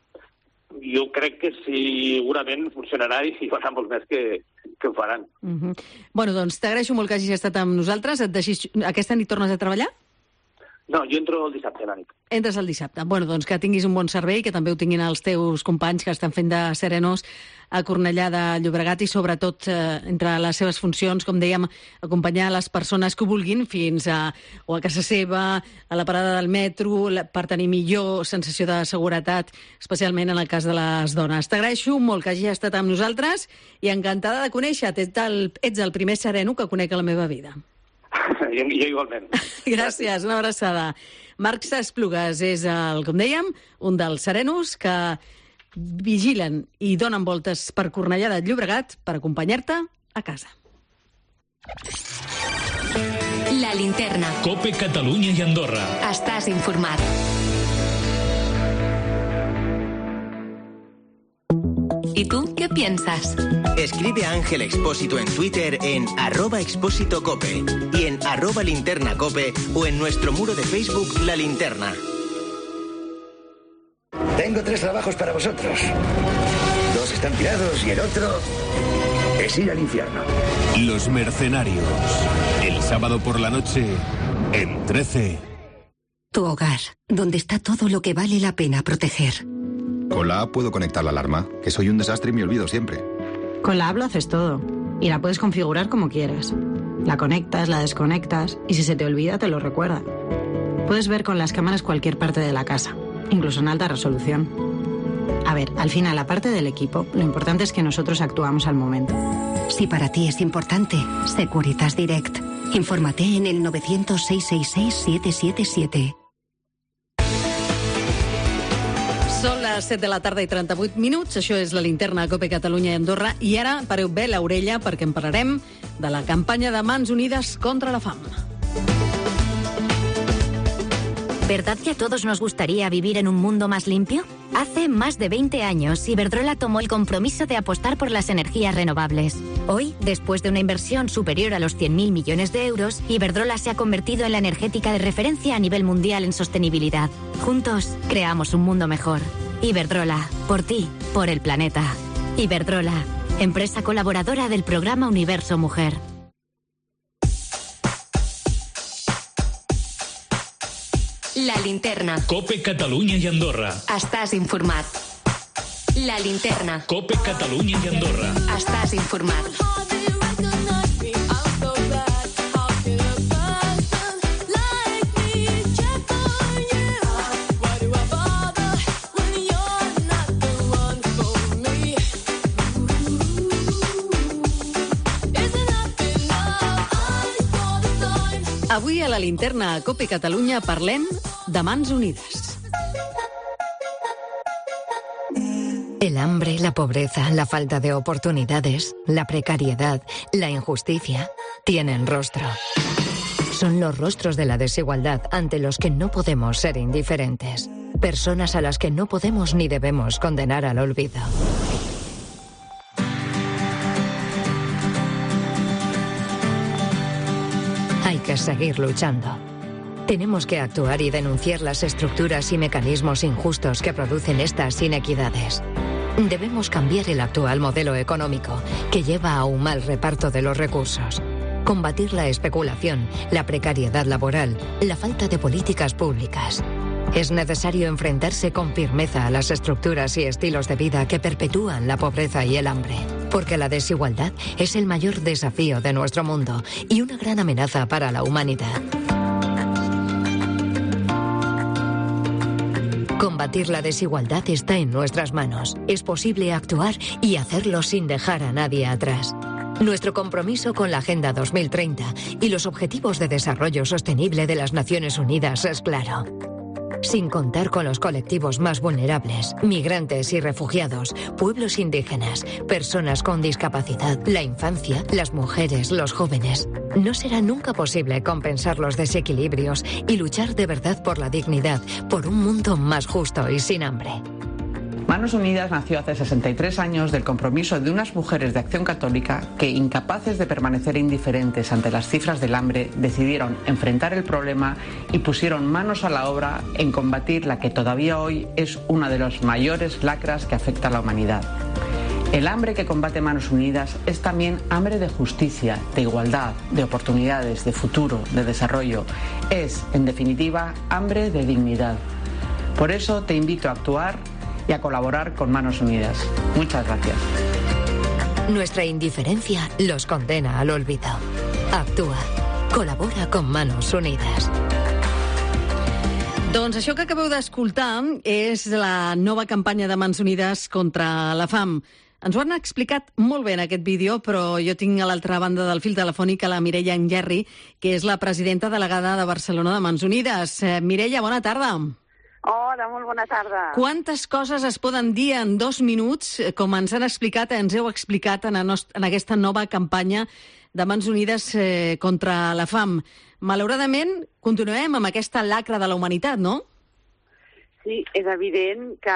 Y: Jo crec que segurament funcionarà i hi haurà molts més que, que ho faran.
A: Uh-huh. Bueno, doncs t'agraeixo molt que hagis estat amb nosaltres. Et deixis... Aquesta nit tornes a treballar?
Y: No, jo entro el dissabte a la nit.
A: Entres el dissabte. Bueno, doncs que tinguis un bon servei, que també ho tinguin els teus companys que estan fent de serenos a Cornellà de Llobregat i sobretot eh, entre les seves funcions, com dèiem, acompanyar les persones que ho vulguin fins a, o a casa seva, a la parada del metro, la, per tenir millor sensació de seguretat, especialment en el cas de les dones. T'agraeixo molt que hagi estat amb nosaltres i encantada de conèixer-te. Ets el, ets el primer sereno que conec a la meva vida.
Y: Jo, jo igualment.
A: Gràcies, una abraçada. Marc Sasplugas és, el, com dèiem, un dels serenos que vigilen i donen voltes per Cornellà de Llobregat per acompanyar-te a casa.
B: La linterna.
C: COPE Catalunya i Andorra.
B: Estàs informat. ¿Y tú qué piensas?
H: Escribe a Ángel Expósito en Twitter en arroba expósito cope y en arroba linterna cope o en nuestro muro de Facebook La Linterna.
I: Tengo tres trabajos para vosotros. Dos están tirados y el otro es ir al infierno.
U: Los Mercenarios. El sábado por la noche en trece.
J: Tu hogar, donde está todo lo que vale la pena proteger.
K: Con la app puedo conectar la alarma, que soy un desastre y me olvido siempre.
L: Con la app lo haces todo y la puedes configurar como quieras. La conectas, la desconectas y si se te olvida te lo recuerda. Puedes ver con las cámaras cualquier parte de la casa, incluso en alta resolución. A ver, al final, aparte del equipo, lo importante es que nosotros actuamos al momento.
J: Si para ti es importante, Securitas Direct. Infórmate en el nueve cero cero, seis seis seis, siete siete siete.
A: Són les set de la tarda i trenta-vuit minuts. Això és la linterna COPE Catalunya i Andorra. I ara pareu bé l'orella perquè en parlarem de la campanya de Mans Unides contra la fam.
Z: ¿Verdad que a todos nos gustaría vivir en un mundo más limpio? Hace más de veinte años, Iberdrola tomó el compromiso de apostar por las energías renovables. Hoy, después de una inversión superior a los cien mil millones de euros, Iberdrola se ha convertido en la energética de referencia a nivel mundial en sostenibilidad. Juntos, creamos un mundo mejor. Iberdrola, por ti, por el planeta. Iberdrola, empresa colaboradora del programa Universo Mujer.
B: La linterna.
C: COPE Catalunya i Andorra.
B: Estàs informat. La linterna.
C: COPE Catalunya i Andorra.
B: Estàs informat.
A: Avui a la linterna a COPE Catalunya parlem de Mans Unides.
F: El hambre, la pobreza, la falta de oportunidades, la precariedad, la injusticia, tienen rostro. Son los rostros de la desigualdad ante los que no podemos ser indiferentes. Personas a las que no podemos ni debemos condenar al olvido. Hay que seguir luchando. Tenemos que actuar y denunciar las estructuras y mecanismos injustos que producen estas inequidades. Debemos cambiar el actual modelo económico, que lleva a un mal reparto de los recursos. Combatir la especulación, la precariedad laboral, la falta de políticas públicas. Es necesario enfrentarse con firmeza a las estructuras y estilos de vida que perpetúan la pobreza y el hambre. Porque la desigualdad es el mayor desafío de nuestro mundo y una gran amenaza para la humanidad. Combatir la desigualdad está en nuestras manos. Es posible actuar y hacerlo sin dejar a nadie atrás. Nuestro compromiso con la Agenda dos mil treinta y los Objetivos de Desarrollo Sostenible de las Naciones Unidas es claro. Sin contar con los colectivos más vulnerables, migrantes y refugiados, pueblos indígenas, personas con discapacidad, la infancia, las mujeres, los jóvenes. No será nunca posible compensar los desequilibrios y luchar de verdad por la dignidad, por un mundo más justo y sin hambre.
N: Manos Unidas nació hace sesenta y tres años del compromiso de unas mujeres de Acción Católica que, incapaces de permanecer indiferentes ante las cifras del hambre, decidieron enfrentar el problema y pusieron manos a la obra en combatir la que todavía hoy es una de las mayores lacras que afecta a la humanidad. El hambre que combate Manos Unidas es también hambre de justicia, de igualdad, de oportunidades, de futuro, de desarrollo. Es, en definitiva, hambre de dignidad. Por eso te invito a actuar y a colaborar con Manos Unidas. Muchas gracias.
F: Nuestra indiferencia los condena al olvido. Actúa. Colabora con Manos Unidas.
A: Doncs això que acabeu d'escoltar és la nova campanya de Mans Unides contra la fam. Ens ho han explicat molt bé en aquest vídeo, però jo tinc a l'altra banda del fil telefònic a la Mireia Angerri, que és la presidenta delegada de Barcelona de Mans Unides. Eh, Mireia, bona tarda.
O: Hola, molt bona tarda.
A: Quantes coses es poden dir en dos minuts, com ens han explicat, ens heu explicat en, en aquesta nova campanya de Mans Unides eh, contra la fam. Malauradament, continuem amb aquesta lacra de la humanitat, no?
O: Sí, és evident que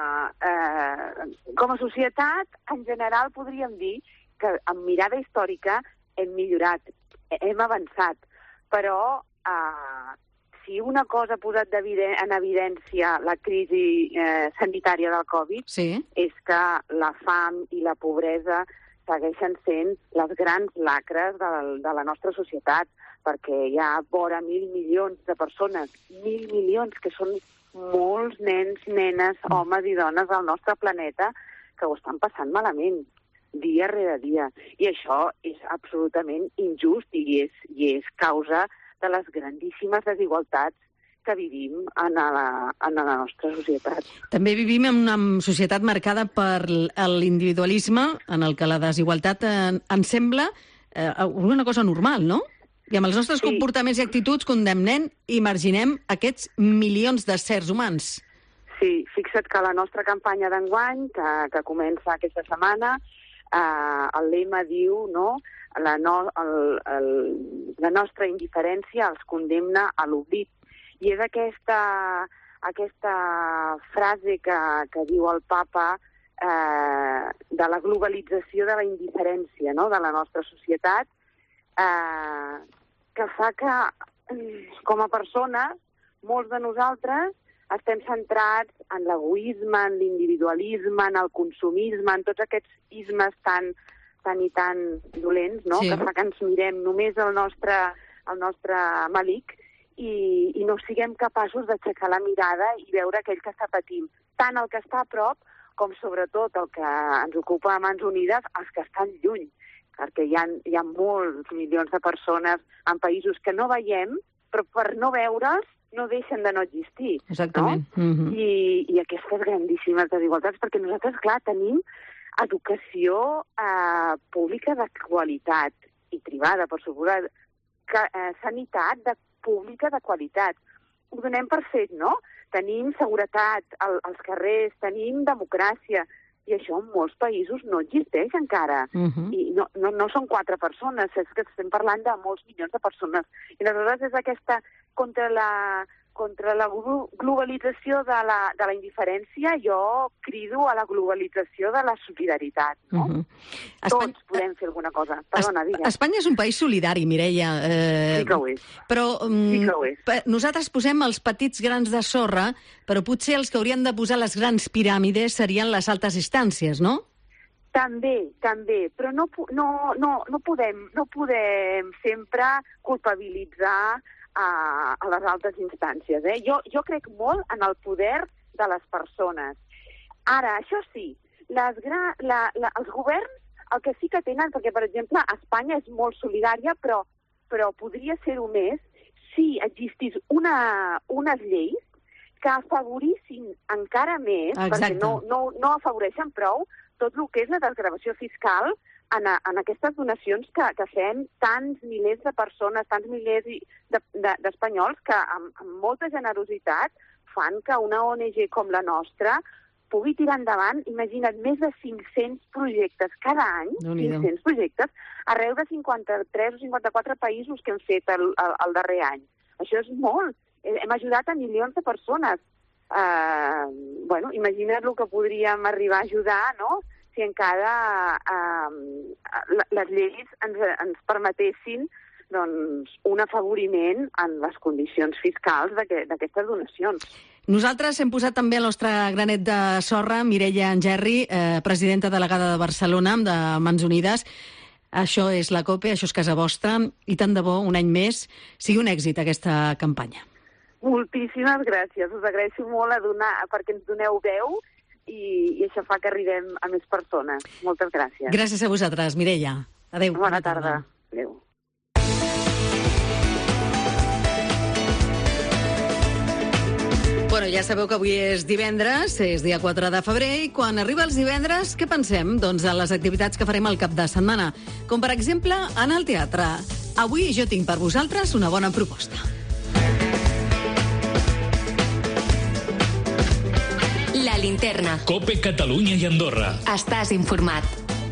O: eh, com a societat, en general, podríem dir que amb mirada històrica hem millorat, hem avançat, però eh, si una cosa ha posat en evidència la crisi eh, sanitària del Covid, sí, és que la fam i la pobresa segueixen sent les grans lacres de, de la nostra societat, perquè hi ha vora mil milions de persones, mil milions, que són molts nens, nenes, homes i dones del nostre planeta que ho estan passant malament, dia rere dia. I això és absolutament injust i és, i és causa de les grandíssimes desigualtats que vivim en la, en la nostra societat.
A: També vivim en una societat marcada per l'individualisme, en el que la desigualtat eh, ens sembla eh, una cosa normal, no? I amb els nostres sí. comportaments i actituds condemnem i marginem aquests milions d'éssers humans.
O: Sí, fixa't que la nostra campanya d'enguany, que, que comença aquesta setmana, eh, el lema diu, no?, La, no, el, el, la nostra indiferència els condemna a l'oblit. I és aquesta, aquesta frase que, que diu el papa eh, de la globalització de la indiferència, no?, de la nostra societat, eh, que fa que, com a persones, molts de nosaltres estem centrats en l'egoisme, en l'individualisme, en el consumisme, en tots aquests ismes tan tan i tan dolents, no? Sí. Que fa que ens mirem només el nostre, el nostre malic i, i no siguem capaços d'aixecar la mirada i veure aquell que està patint. Tant el que està a prop com sobretot el que ens ocupa a Mans Unides, els que estan lluny, perquè hi ha, hi ha molts milions de persones en països que no veiem, però per no veure'ls no deixen de no existir.
A: Exactament.
O: No? Mm-hmm. I, I aquestes grandíssimes desigualtats, perquè nosaltres, clar, tenim educació eh, pública de qualitat i privada, per suposat, que, eh, sanitat de, pública de qualitat. Ho donem per fet, no? Tenim seguretat al, als carrers, tenim democràcia, i això en molts països no existeix encara. Uh-huh. I no, no, no són quatre persones, és que estem parlant de molts milions de persones. I aleshores és aquesta contra la, contra la globalització de la, de la indiferència, jo crido a la globalització de la solidaritat. No? Uh-huh. Espanya... Tots podem fer alguna cosa. Perdona, digues.
A: Espanya és un país solidari, Mireia. Eh...
O: Sí que ho és.
A: Però um,
O: sí que ho és.
A: Nosaltres posem els petits grans de sorra, però potser els que haurien de posar les grans piràmides serien les altes instàncies, no?
O: També, també, però no, no, no, no, podem, no podem sempre culpabilitzar a, a les altes instàncies. Eh? Jo, jo crec molt en el poder de les persones. Ara, això sí, les gra, la, la, els governs el que sí que tenen, perquè, per exemple, Espanya és molt solidària, però, però podria ser-ho més si existís una, unes lleis que afavorissin encara més, Exacte. perquè no, no, no afavoreixen prou tot el que és la desgravació fiscal en, a, en aquestes donacions que, que fem tants milers de persones, tants milers d'espanyols de, de, que amb, amb molta generositat fan que una O N G com la nostra pugui tirar endavant, imagina't, més de cinc-cents projectes cada any, cinc-cents projectes, arreu de cinquanta-tres o cinquanta-quatre països que hem fet el, el, el darrer any. Això és molt. Hem ajudat a milions de persones. Uh, bueno, imagina't el que podríem arribar a ajudar, no?, si encara uh, les lleis ens, ens permetessin doncs, un afavoriment en les condicions fiscals d'aquestes donacions.
A: Nosaltres hem posat també el nostre granet de sorra, Mireia Angerri, eh, presidenta delegada de Barcelona, de Mans Unides. Això és la COPE, això és casa vostra, i tant de bo, un any més, sigui un èxit aquesta campanya.
O: Moltíssimes gràcies. Us agraeixo molt a donar, perquè ens doneu veu i, i això fa que arribem a més persones. Moltes gràcies.
A: Gràcies a vosaltres, Mireia. Adéu.
O: Bona tarda. Adéu.
A: Bueno, ja sabeu que avui és divendres, és dia quatre de febrer, i quan arriba els divendres, què pensem? Doncs a les activitats que farem al cap de setmana, com per exemple anar al teatre. Avui jo tinc per vosaltres una bona proposta.
B: La linterna.
C: COPE Catalunya y Andorra.
B: Estás informat.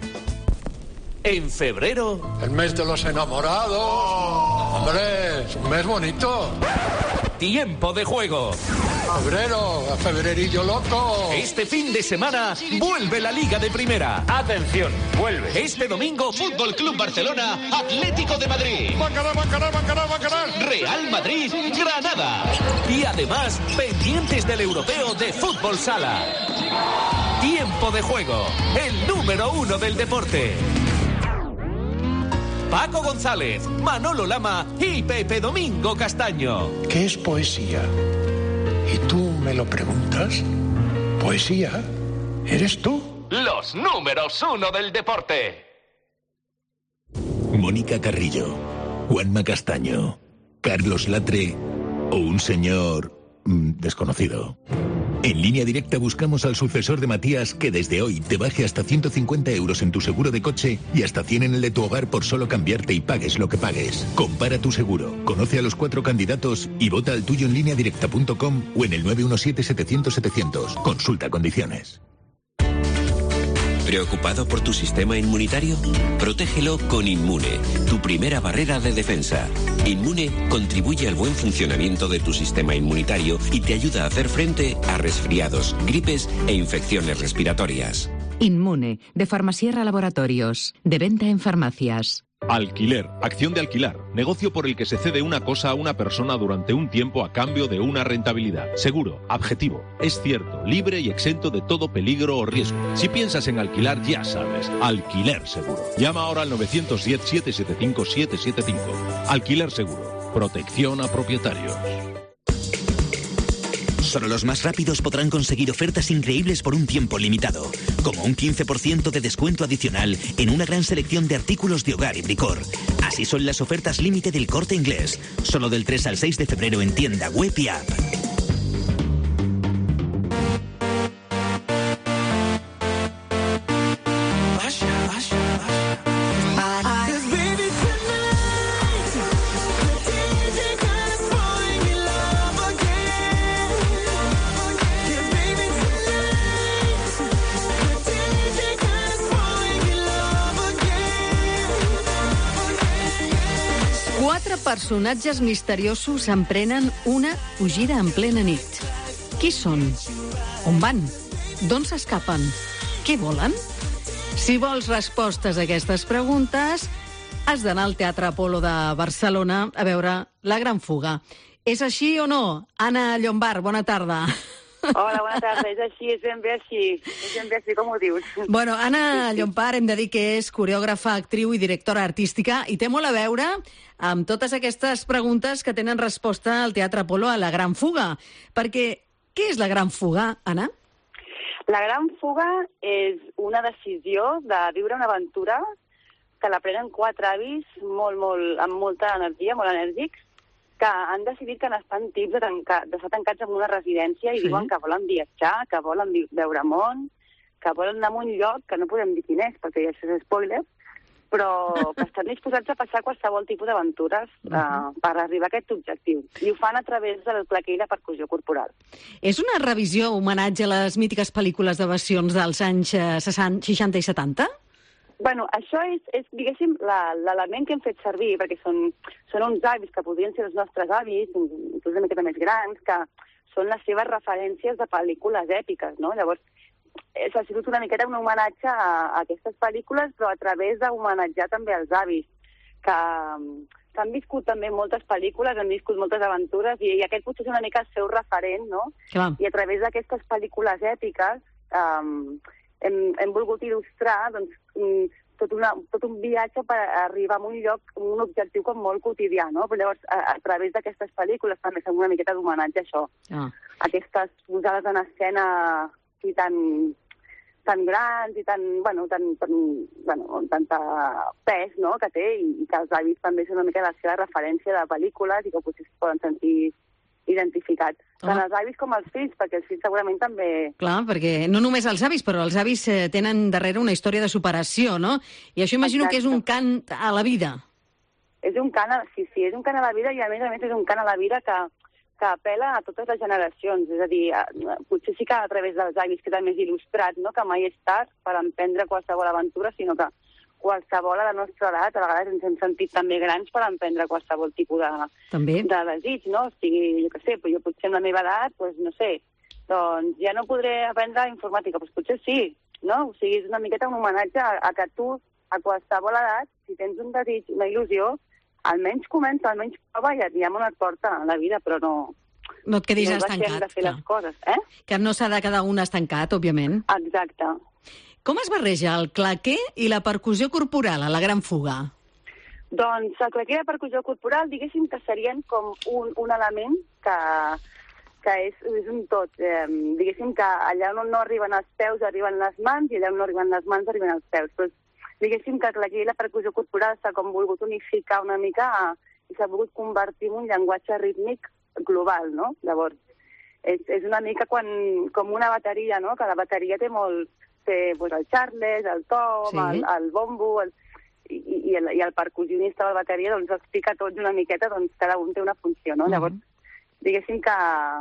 M: En febrero...
X: El mes de los enamorados. Hombre, es un mes bonito.
M: Tiempo de juego.
X: Febrero, febrerillo loco.
M: Este fin de semana vuelve la Liga de Primera.
P: Atención, vuelve.
M: Este domingo, Fútbol Club Barcelona, Atlético de Madrid.
X: Va a ganar, va a ganar, va a ganar, va a ganar.
M: Real Madrid, Granada. Y además, pendientes del europeo de Fútbol Sala. Tiempo de juego, el número uno del deporte. Paco González, Manolo Lama y Pepe Domingo Castaño.
X: ¿Qué es poesía? ¿Y tú me lo preguntas? ¿Poesía? ¿Eres tú?
M: Los números uno del deporte.
Q: Mónica Carrillo, Juanma Castaño, Carlos Latre o un señor mmm, desconocido. En Línea Directa buscamos al sucesor de Matías que desde hoy te baje hasta ciento cincuenta euros en tu seguro de coche y hasta cien en el de tu hogar por solo cambiarte y pagues lo que pagues. Compara tu seguro, conoce a los cuatro candidatos y vota al tuyo en línea directa punto com o en el nueve uno siete setecientos setecientos. Consulta condiciones.
R: ¿Preocupado por tu sistema inmunitario? Protégelo con Inmune, tu primera barrera de defensa. Inmune contribuye al buen funcionamiento de tu sistema inmunitario y te ayuda a hacer frente a resfriados, gripes e infecciones respiratorias.
S: Inmune, de Farmasierra Laboratorios, de venta en farmacias.
T: Alquiler, acción de alquilar, negocio por el que se cede una cosa a una persona durante un tiempo a cambio de una rentabilidad. Seguro, objetivo, es cierto, libre y exento de todo peligro o riesgo. Si piensas en alquilar, ya sabes, Alquiler Seguro. Llama ahora al nueve uno cero, siete siete cinco, siete siete cinco. Alquiler Seguro, protección a propietarios.
D: Solo los más rápidos podrán conseguir ofertas increíbles por un tiempo limitado, como un quince por ciento de descuento adicional en una gran selección de artículos de hogar y bricor. Así son las ofertas límite del Corte Inglés, solo del tres al seis de febrero en tienda, web y app.
A: personatges misteriosos emprenen una fugida en plena nit. Qui són? On van? D'on s'escapen? Què volen? Si vols respostes a aquestes preguntes, has d'anar al Teatre Apolo de Barcelona a veure La Gran Fuga. És així o no? Anna Llombart, bona tarda.
E: Hola, bona tarda. És així, és ben bé així. És ben bé així, com ho dius.
A: Bueno, Anna Llombart, hem de dir que és coreògrafa, actriu i directora artística i té molt a veure amb totes aquestes preguntes que tenen resposta al Teatre Apolo a La Gran Fuga. Perquè, què és La Gran Fuga, Anna?
E: La Gran Fuga és una decisió de viure una aventura que la prenen quatre avis molt, molt, amb molta energia, molt enèrgics, que han decidit que n'estan tips de, tancar, d'estar tancats en una residència i sí. Diuen que volen viatjar, que volen veure món, que volen anar a un lloc que no podem dir quin és, perquè ja és spoiler, però que estan disposats a passar qualsevol tipus d'aventures uh, uh, per arribar a aquest objectiu. I ho fan a través del plaquer i la percussió corporal.
A: És una revisió, homenatge a les mítiques pel·lícules d'evasions dels anys seixanta i setanta?
E: Bueno, això és, és diguéssim, la, l'element que hem fet servir, perquè són, són uns avis que podrien ser els nostres avis, inclús una miqueta més grans, que són les seves referències de pel·lícules èpiques, no? Llavors, s'ha sigut una miqueta un homenatge a, a aquestes pel·lícules, però a través d'homenatjar també els avis, que, que han viscut també moltes pel·lícules, han viscut moltes aventures, i, i aquest potser és una mica el seu referent, no?
A: Clar.
E: I a través d'aquestes pel·lícules èpiques... Um, Hem, hem volgut il·lustrar doncs, tot, una, tot un viatge per arribar a un lloc, un objectiu com molt quotidià, no? Però llavors, a, a través d'aquestes pel·lícules també fem una miqueta d'homenatge a això.
A: Ah.
E: Aquestes posades en escena i tan, tan grans i tan, bueno, tan, tan, bueno, amb tanta pes, no?, que té, i, i que els avis també són una mica la seva referència de pel·lícules i que potser es poden sentir identificats. Tant els avis com els fills, perquè els fills segurament també...
A: Clar, perquè no només els avis, però els avis eh, tenen darrere una història de superació, no? I això imagino Exacte. Que és un cant a la vida.
E: És un cant, a... sí, sí, és un cant a la vida i a més a més és un cant a la vida que, que apela a totes les generacions. És a dir, a, potser sí que a través dels avis queda més il·lustrat, no?, que mai és tard per emprendre qualsevol aventura, sinó que qualsevol a la nostra edat, a vegades ens hem sentit també grans per emprendre qualsevol tipus de,
A: també.
E: de desig, no? O sigui, jo què sé, jo potser en la meva edat, doncs no sé, doncs ja no podré aprendre informàtica, doncs potser sí, no? O sigui, és una miqueta un homenatge a, a que tu, a qualsevol edat, si tens un desig, una il·lusió, almenys comença, almenys prova i ja on et porta la vida, però no...
A: No et quedis
E: no
A: estancat.
E: De fer les coses, eh?
A: Que no s'ha de quedar un estancat, òbviament.
E: Exacte.
A: Com es barreja el claquer i la percussió corporal a La Gran Fuga?
E: Doncs el claquer i la percussió corporal, diguéssim que serien com un, un element que, que és, és un tot. Eh, diguéssim que allà on no arriben els peus arriben les mans i allà on no arriben les mans arriben els peus. Però diguéssim que el claquer i la percussió corporal s'ha com volgut unificar una mica i s'ha volgut convertir en un llenguatge rítmic global, no? Llavors, és, és una mica quan, com una bateria, no? Que la bateria té molt... té pues, el Charles, el Tom, sí. el, el bombo, el, i, i, el, i el percussionista de la bateria, doncs els pica tots una miqueta, doncs cada un té una funció, no? Uh-huh. Llavors, diguéssim que,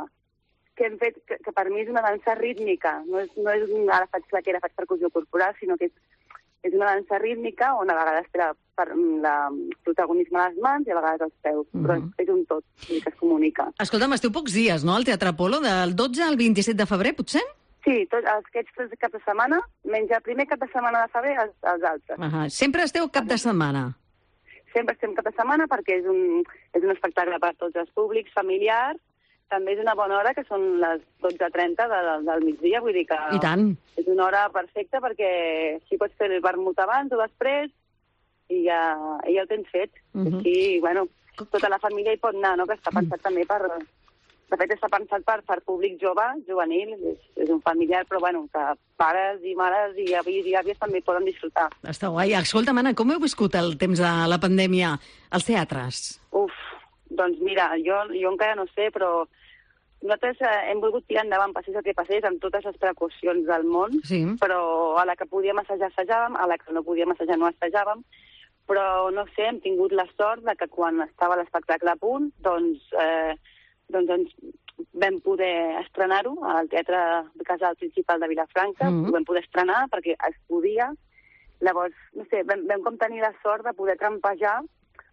E: que hem fet, que, que per mi és una dansa rítmica, no és, no és un, ara faig claquera, faig percussió corporal, sinó que és, és una dansa rítmica on a vegades té la, per, la protagonisme a les mans i a vegades als peus, uh-huh. però és, és un tot, que es comunica.
A: Escolta'm, esteu pocs dies, no?, al Teatre Apolo, del dotze al vint-i-set de febrer, potser?
E: Sí, tot, aquests tres cap de setmana, menys el primer cap de setmana de febrer, els, els altres.
A: Uh-huh. Sempre esteu cap de setmana?
E: Sempre estem cap de setmana perquè és un, és un espectacle per tots els públics, familiars. També és una bona hora, que són les dotze trenta de, de, del migdia, vull dir que...
A: I tant.
E: És una hora perfecta perquè si pots fer el vermut abans o després i ja, i ja el tens fet. Uh-huh. Així, bueno, tota la família hi pot anar, no?, que està pensat també per... De fet, està pensat per, per públic jove, juvenil, és, és un familiar, però bueno, que pares i mares i avis i àvies també poden disfrutar.
A: Està guai. Escolta, Anna, com heu viscut el temps de la pandèmia als teatres?
E: Uf, doncs mira, jo, jo encara no sé, però nosaltres eh, hem volgut tirar endavant, passés el que passés, amb totes les precaucions del món,
A: sí.
E: Però a la que podíem assajar, assajàvem, a la que no podíem assajar, no assajàvem, però no sé, hem tingut la sort de que quan estava l'espectacle a punt, doncs... Eh, doncs ens vam poder estrenar-ho al Teatre Casal Principal de Vilafranca, mm-hmm. Ho vam poder estrenar perquè es podia. Llavors, no sé, vam, vam com tenir la sort de poder trampejar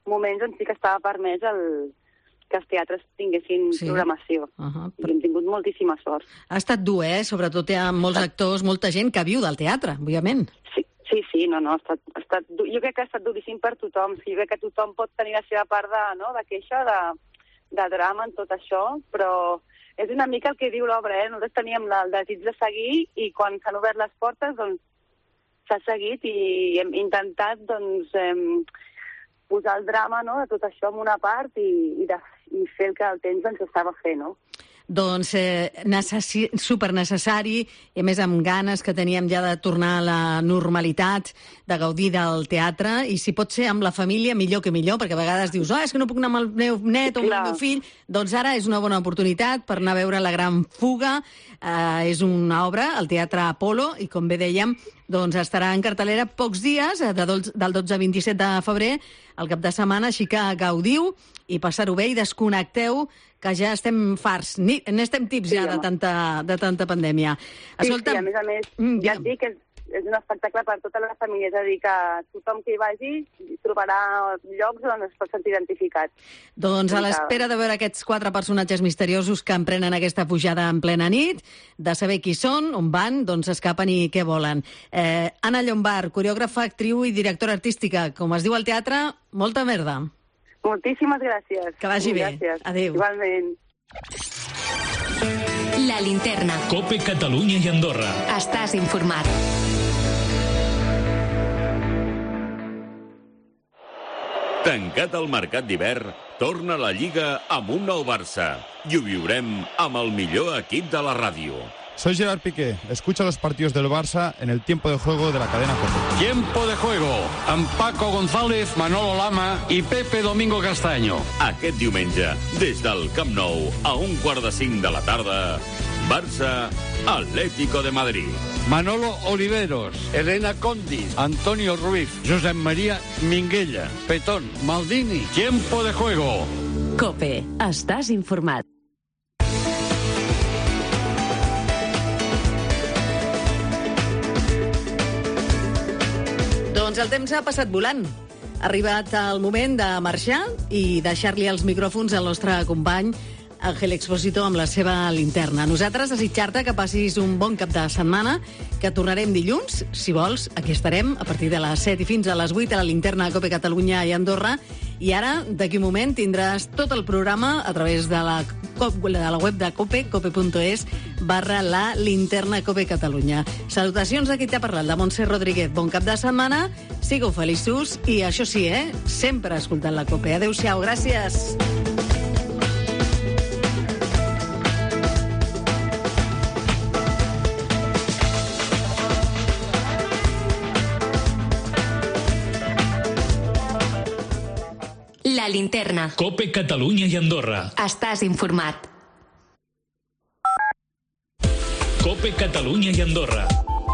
E: moments on sí que estava permès el, que els teatres tinguessin sí. programació. Uh -huh. I hem tingut moltíssima sort.
A: Ha estat dur, eh? Sobretot hi ha molts actors, molta gent que viu del teatre, òbviament.
E: Sí, sí, sí no, no, ha estat, ha estat, jo crec que ha estat duríssim per tothom. Sí, jo crec que tothom pot tenir la seva part de, no, de queixa, de, de drama en tot això, però és una mica el que diu l'obra, eh? Nosaltres teníem la, el desig de seguir i quan s'han obert les portes, doncs, s'ha seguit i hem intentat, doncs, eh, posar el drama, no?, de tot això en una part i, i, de, i fer el que el temps ens estava fent, no?
A: Doncs eh, necessi- supernecessari, i a més amb ganes que teníem ja de tornar a la normalitat, de gaudir del teatre, i si pot ser amb la família, millor que millor, perquè a vegades dius, ah, és que no puc anar amb el meu net o amb el meu fill, doncs ara és una bona oportunitat per anar a veure La Gran Fuga. Eh, és una obra al Teatre Apolo, i com bé dèiem, doncs estarà en cartelera pocs dies, de dol- del dotze al vint-i-set de febrer, al cap de setmana, així que gaudiu i passar-ho bé i desconnecteu, que ja estem farts, ni, n'estem tips ja sí, de, tanta, de tanta pandèmia.
E: Sí, Escolta, sí, a més a més, mm, ja et dic que és, és un espectacle per tota la família, és a dir, que tothom que hi vagi trobarà llocs on es pot sentir identificat.
A: Doncs a l'espera de veure aquests quatre personatges misteriosos que emprenen aquesta pujada en plena nit, de saber qui són, on van, d'on s'escapen i què volen. Eh, Anna Llombart, coreògrafa, actriu i directora artística, com es diu al teatre, molta merda.
E: Moltíssimes gràcies.
A: Que vagi bé.
E: Gràcies.
A: Adéu.
E: Igualment.
B: La linterna.
C: COPE Catalunya i Andorra.
B: Estàs informat.
G: Tancat el mercat d'hivern, torna la Lliga amb un nou Barça. I ho viurem amb el millor equip de la ràdio.
H: Soy Gerard Piqué. Escucha los partidos del Barça en el tiempo de juego de la cadena COPE.
P: Tiempo de juego amb Paco González, Manolo Lama i Pepe Domingo Castaño.
G: Aquest diumenge, des del Camp Nou, a un quart de cinc de la tarda, Barça, Atlético de Madrid.
P: Manolo Oliveros, Elena Condis, Antonio Ruiz, Josep María Minguella, Petón, Maldini. Tiempo de juego.
S: COPE. Estàs informat.
A: Doncs el temps ha passat volant. Ha arribat el moment de marxar i deixar-li els micròfons al nostre company Ángel Expósito amb la seva linterna. Nosaltres desitjar-te que passis un bon cap de setmana, que tornarem dilluns, si vols, aquí estarem a partir de les set i fins a les vuit a la linterna COPE Catalunya i Andorra. I ara, d'aquí un moment, tindràs tot el programa a través de la, de la web de COPE, cope.es, barra la linterna COPE Catalunya. Salutacions de qui t'ha parlat, de Montse Rodríguez. Bon cap de setmana, sigueu feliços i això sí, eh, sempre escoltant la COPE. Adéu-siau, gràcies.
B: La linterna.
C: COPE Catalunya i Andorra.
B: Estàs informat.
C: COPE Catalunya i Andorra.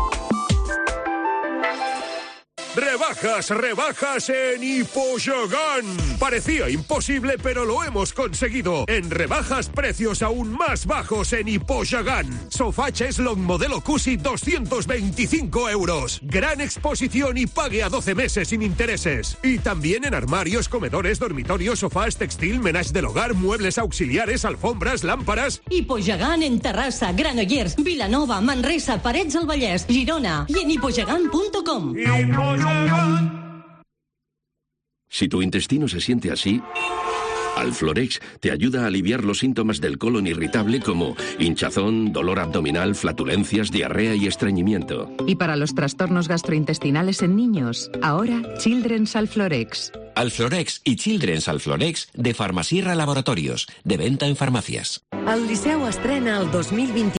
V: Rebajas, rebajas en Hipoyogan. Parecía imposible, pero lo hemos conseguido. En rebajas, precios aún más bajos en Hipoyogan. Sofá Cheslong modelo Cusi, doscientos veinticinco euros. Gran exposición y pague a doce meses sin intereses. Y también en armarios, comedores, dormitorios, sofás, textil, menage del hogar, muebles auxiliares, alfombras, lámparas.
W: Hipoyogan en Terrassa, Granollers, Vilanova, Manresa, Parets del Vallès, Girona y en hipoyogan punto com.
R: Si tu intestino se siente así, Alflorex te ayuda a aliviar los síntomas del colon irritable como hinchazón, dolor abdominal, flatulencias, diarrea y estreñimiento.
S: Y para los trastornos gastrointestinales en niños, ahora Children's Alflorex.
R: Alflorex y Children's Alflorex de Farmasierra Laboratorios, de venta en farmacias.
Y: El Liceu estrena el dos mil vint